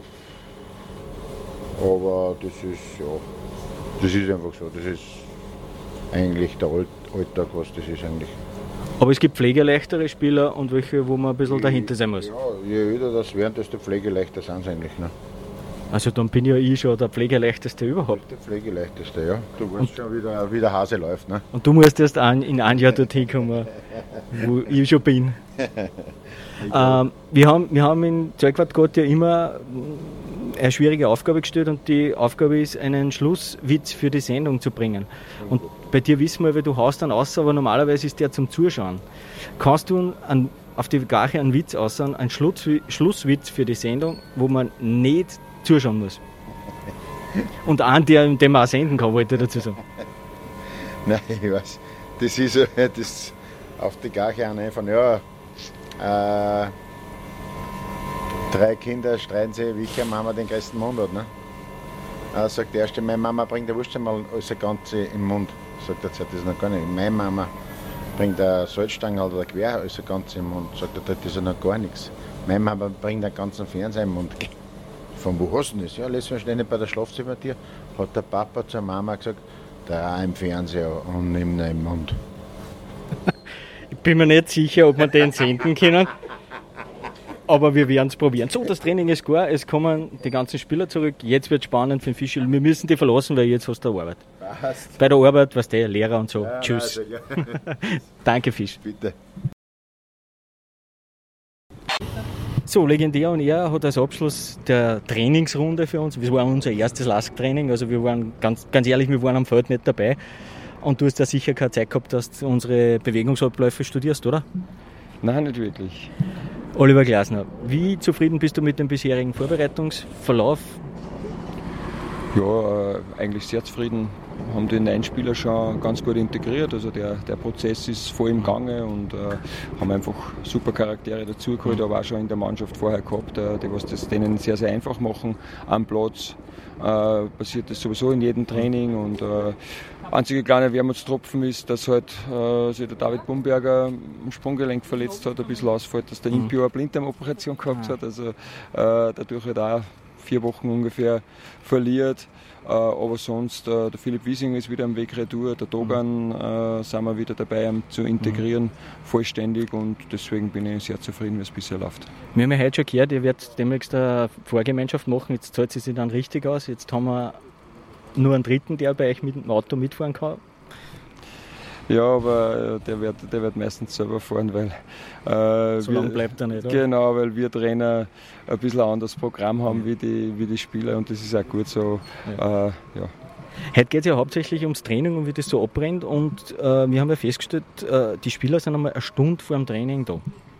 aber das ist, ja, das ist einfach so. Das ist eigentlich der Alltag, was das ist eigentlich. Aber es gibt pflegeleichtere Spieler und welche, wo man ein bisschen dahinter sein muss. Ja, je öder das werden, desto pflegeleichter sind sie eigentlich. Ne? Also dann bin ja ich schon der pflegeleichteste überhaupt. Der pflegeleichteste, ja. Du weißt schon, wie der, wie der Hase läuft. Ne? Und du musst erst ein, in ein Jahr dorthin kommen, wo ich schon bin. ähm, wir, haben, wir haben in Zeugwart Gott ja immer eine schwierige Aufgabe gestellt und die Aufgabe ist, einen Schlusswitz für die Sendung zu bringen. Und bei dir wissen wir, weil du haust dann aus, aber normalerweise ist der zum Zuschauen. Kannst du an, auf die Gache einen Witz aussagen, einen Schluss, Schlusswitz für die Sendung, wo man nicht zuschauen muss? Und einen, der, den man auch senden kann, wollte ich dazu sagen. Nein, ich weiß. Das ist so, das auf die Gache einfach, ja, äh, drei Kinder streiten sich, welche Mama den größten Mund hat. Ne? Äh, sagt der erste, meine Mama bringt der Wurst einmal alles Ganze im Mund. Sagt der zweite, das ist noch gar nicht. Meine Mama bringt eine Salzstange oder quer alles Ganze im Mund. Sagt der dritte, das ist noch gar nichts. Meine Mama bringt den ganzen Fernseher im Mund. Von wo hast du das? Ja, letztes Mal ständig bei der Schlafzimmertür hat der Papa zur Mama gesagt, da im Fernseher und im Mund. Ich bin mir nicht sicher, ob wir den senden können. Aber wir werden es probieren. So, das Training ist klar, es kommen die ganzen Spieler zurück. Jetzt wird es spannend für den Fischl. Wir müssen die verlassen, weil jetzt hast du Arbeit. Passt. Bei der Arbeit, was der Lehrer und so. Ja, Tschüss. Also, ja. Danke, Fisch. Bitte. So, Legendär und er hat als Abschluss der Trainingsrunde für uns, das war unser erstes Lask-Training, also wir waren ganz, ganz ehrlich, wir waren am Feld nicht dabei. Und du hast ja sicher keine Zeit gehabt, dass du unsere Bewegungsabläufe studierst, oder? Nein, nicht wirklich. Oliver Glasner, wie zufrieden bist du mit dem bisherigen Vorbereitungsverlauf? Ja, äh, eigentlich sehr zufrieden. Haben die neuen Spieler schon ganz gut integriert, also der, der Prozess ist voll im Gange und äh, haben einfach super Charaktere dazugeholt, aber auch schon in der Mannschaft vorher gehabt, äh, die was das denen sehr, sehr einfach machen am Platz. Äh, passiert das sowieso in jedem Training und äh, einzige kleine Wermutstropfen ist, dass halt äh, sich der David Bumberger am Sprunggelenk verletzt hat, ein bisschen ausfällt, dass der mhm. Impio eine Blinddarmoperation gehabt hat, also äh, dadurch halt auch vier Wochen ungefähr verliert. Äh, aber sonst, äh, der Philipp Wiesing ist wieder am Weg retour, der Dogan äh, sind wir wieder dabei, um zu integrieren, mhm. vollständig und deswegen bin ich sehr zufrieden, wie es bisher läuft. Wir haben ja heute schon gehört, ihr werdet demnächst eine Vorgemeinschaft machen, jetzt zahlt sie sich dann richtig aus, jetzt haben wir nur einen Dritten, der bei euch mit dem Auto mitfahren kann. Ja, aber der wird, der wird meistens selber fahren, weil äh, so lange bleibt er nicht, oder? Genau, weil wir Trainer ein bisschen ein anderes Programm haben wie die, wie die Spieler und das ist auch gut so. Ja. Äh, ja. Heute geht es ja hauptsächlich ums Training und wie das so abbrennt und äh, wir haben ja festgestellt, äh, die Spieler sind einmal eine Stunde vor dem Training da.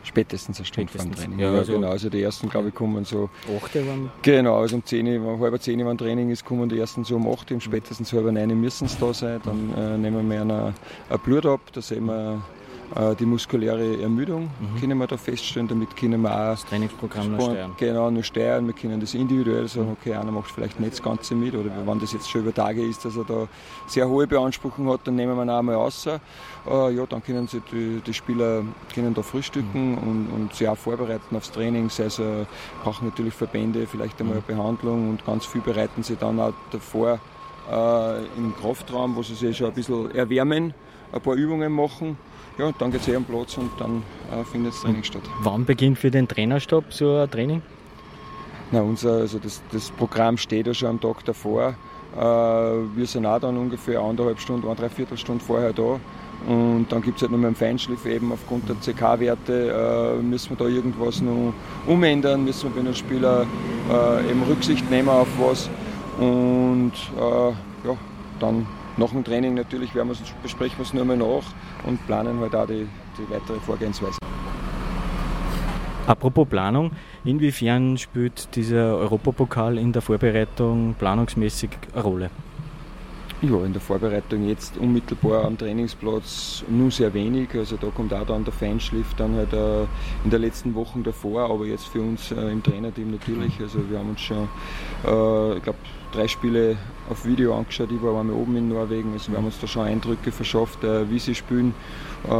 Spätestens eine Stunde vor dem Training. Ja, Ja, also- genau. Also die ersten, glaube ich, kommen so. acht waren. Genau, also um zehn, um halb zehn, wenn Training ist, kommen die ersten so um acht, um spätestens halb neun müssen sie da sein. Dann äh, nehmen wir ein, ein Blut ab, da sehen wir äh, die muskuläre Ermüdung, Mhm. können wir da feststellen. Damit können wir auch das Trainingsprogramm noch steuern. Genau, nur steuern. Wir können das individuell sagen, okay, einer macht vielleicht nicht das Ganze mit, oder wenn das jetzt schon über Tage ist, dass er da sehr hohe Beanspruchung hat, dann nehmen wir ihn auch mal raus. Äh, ja, dann können sie die, die Spieler können da frühstücken und, und sich auch vorbereiten aufs Training. Sei es, äh, brauchen natürlich Verbände, vielleicht einmal eine Behandlung, und ganz viel bereiten sie dann auch davor äh, im Kraftraum, wo sie sich schon ein bisschen erwärmen, ein paar Übungen machen. Ja, und dann geht es eh am Platz und dann äh, findet das Training statt. Wann beginnt für den Trainerstab so ein Training? Na, unser, also das, das Programm steht ja schon am Tag davor. Äh, wir sind auch dann ungefähr anderthalb Stunden, eine Dreiviertelstunde vorher da. Und dann gibt es halt noch mal einen Feinschliff, eben aufgrund der C K-Werte äh, müssen wir da irgendwas noch umändern, müssen wir bei den Spielern äh, eben Rücksicht nehmen auf was. Und äh, ja, dann nach dem Training natürlich werden wir, besprechen wir es nur mal nach und planen halt auch die, die weitere Vorgehensweise. Apropos Planung, inwiefern spielt dieser Europapokal in der Vorbereitung planungsmäßig eine Rolle? Ja, in der Vorbereitung jetzt unmittelbar am Trainingsplatz nur sehr wenig. Also da kommt auch dann der Feinschliff dann halt äh, in der letzten Wochen davor, aber jetzt für uns äh, im Trainerteam natürlich. Also wir haben uns schon, äh, ich glaube, drei Spiele auf Video angeschaut. Ich war einmal oben in Norwegen, also wir haben uns da schon Eindrücke verschafft, äh, wie sie spielen. Äh,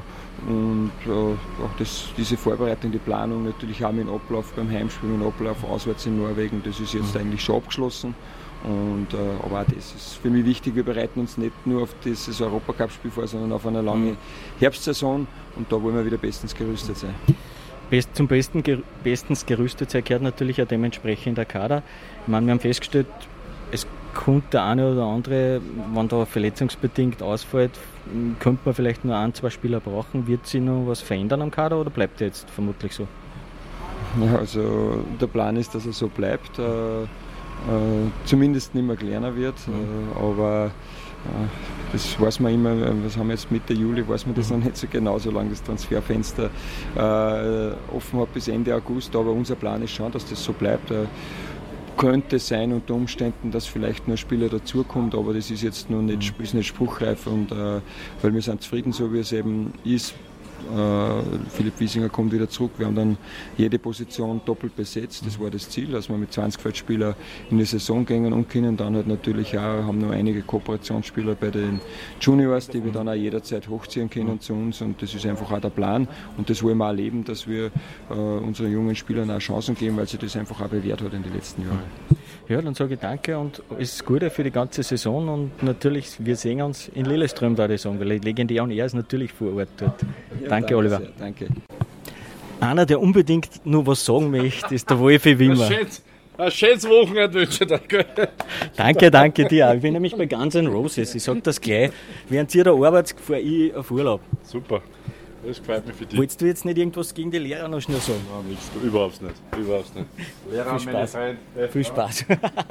und äh, auch das, diese Vorbereitung, die Planung natürlich auch mit dem Ablauf beim Heimspiel, mit dem Ablauf auswärts in Norwegen, das ist jetzt eigentlich schon abgeschlossen. Und, äh, aber auch das ist für mich wichtig, wir bereiten uns nicht nur auf dieses Europacup-Spiel vor, sondern auf eine lange Herbstsaison, und da wollen wir wieder bestens gerüstet sein. Best, zum besten, bestens gerüstet sein gehört natürlich auch dementsprechend der Kader. Ich meine, wir haben festgestellt, es könnte der eine oder andere, wenn da verletzungsbedingt ausfällt, könnte man vielleicht nur ein, zwei Spieler brauchen. Wird sich noch was verändern am Kader oder bleibt der jetzt vermutlich so? Ja, also der Plan ist, dass er so bleibt. Äh, Äh, zumindest nicht mehr kleiner wird, äh, aber äh, das weiß man immer, was haben wir jetzt Mitte Juli, weiß man das noch nicht so genau, solange das Transferfenster äh, offen hat bis Ende August, aber unser Plan ist schon, dass das so bleibt. Äh, könnte sein unter Umständen, dass vielleicht nur ein Spieler dazukommt, aber das ist jetzt noch nicht, ist nicht spruchreif, und, äh, weil wir sind zufrieden, so wie es eben ist. Uh, Philipp Wiesinger kommt wieder zurück. Wir haben dann jede Position doppelt besetzt. Das war das Ziel, dass wir mit zwanzig Feldspielern in die Saison gehen und können dann halt natürlich auch, haben noch einige Kooperationsspieler bei den Juniors, die wir dann auch jederzeit hochziehen können zu uns, und das ist einfach auch der Plan, und das wollen wir auch leben, dass wir uh, unseren jungen Spielern auch Chancen geben, weil sie das einfach auch bewährt hat in den letzten Jahren. Ja, dann sage ich danke und alles Gute für die ganze Saison, und natürlich, wir sehen uns in Lillestrøm, da ich sagen, weil legendär und er ist natürlich vor Ort dort. Ja, danke, danke Oliver. sehr, danke. Einer, der unbedingt nur was sagen möchte, ist der Wolfi Wimmer. Ein schönes, ein schönes Wochenende wünsche ich dir. Danke, danke dir auch. Ich bin nämlich bei Guns N' Roses. Ich sage das gleich. Während ihr da arbeitet, fahre ich auf Urlaub. Super. Das gefällt mir für dich. Wolltest du jetzt nicht irgendwas gegen die Lehrer noch schnell sagen? Nein, nichts. Überhaupt nicht. Überhaupt nicht. Lehrer, Viel meine Spaß. Freunde. Viel Spaß.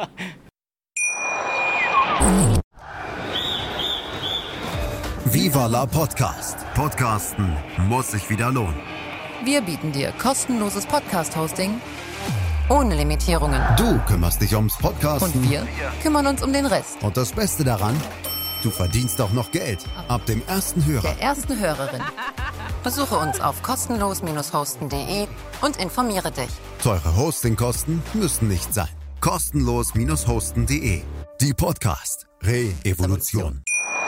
Viva la Podcast. Podcasten muss sich wieder lohnen. Wir bieten dir kostenloses Podcast-Hosting ohne Limitierungen. Du kümmerst dich ums Podcasten. Und wir kümmern uns um den Rest. Und das Beste daran, du verdienst auch noch Geld. Ab dem ersten Hörer. Der ersten Hörerin. Besuche uns auf kostenlos hosten punkt de und informiere dich. Teure Hostingkosten müssen nicht sein. kostenlos hosten punkt de. Die Podcast Re-Evolution.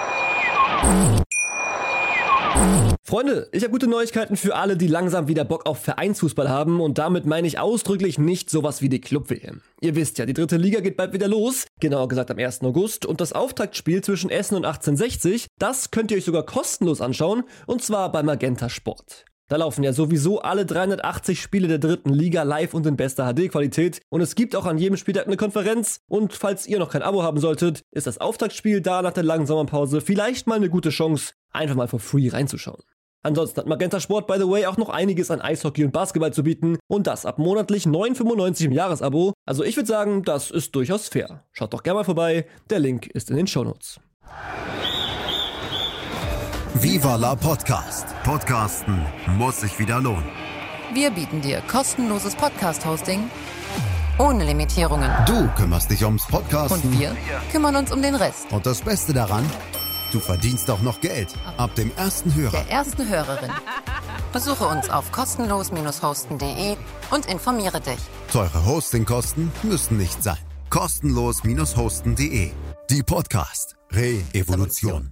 Freunde, ich habe gute Neuigkeiten für alle, die langsam wieder Bock auf Vereinsfußball haben, und damit meine ich ausdrücklich nicht sowas wie die Club-W M. Ihr wisst ja, die dritte Liga geht bald wieder los, genauer gesagt am ersten August, und das Auftaktspiel zwischen Essen und achtzehnhundertsechzig, das könnt ihr euch sogar kostenlos anschauen, und zwar bei Magenta Sport. Da laufen ja sowieso alle dreihundertachtzig Spiele der dritten Liga live und in bester H D-Qualität, und es gibt auch an jedem Spieltag eine Konferenz, und falls ihr noch kein Abo haben solltet, ist das Auftaktspiel da nach der langen Sommerpause vielleicht mal eine gute Chance, einfach mal for free reinzuschauen. Ansonsten hat Magenta Sport, by the way, auch noch einiges an Eishockey und Basketball zu bieten, und das ab monatlich neun Euro fünfundneunzig im Jahresabo. Also ich würde sagen, das ist durchaus fair. Schaut doch gerne mal vorbei, der Link ist in den Shownotes. Viva la Podcast. Podcasten muss sich wieder lohnen. Wir bieten dir kostenloses Podcast-Hosting ohne Limitierungen. Du kümmerst dich ums Podcasten. Und wir kümmern uns um den Rest. Und das Beste daran, du verdienst auch noch Geld. Ab dem ersten Hörer. Der ersten Hörerin. Besuche uns auf kostenlos hosten punkt de und informiere dich. Teure Hostingkosten müssen nicht sein. kostenlos hosten punkt de. Die Podcast Re-Evolution.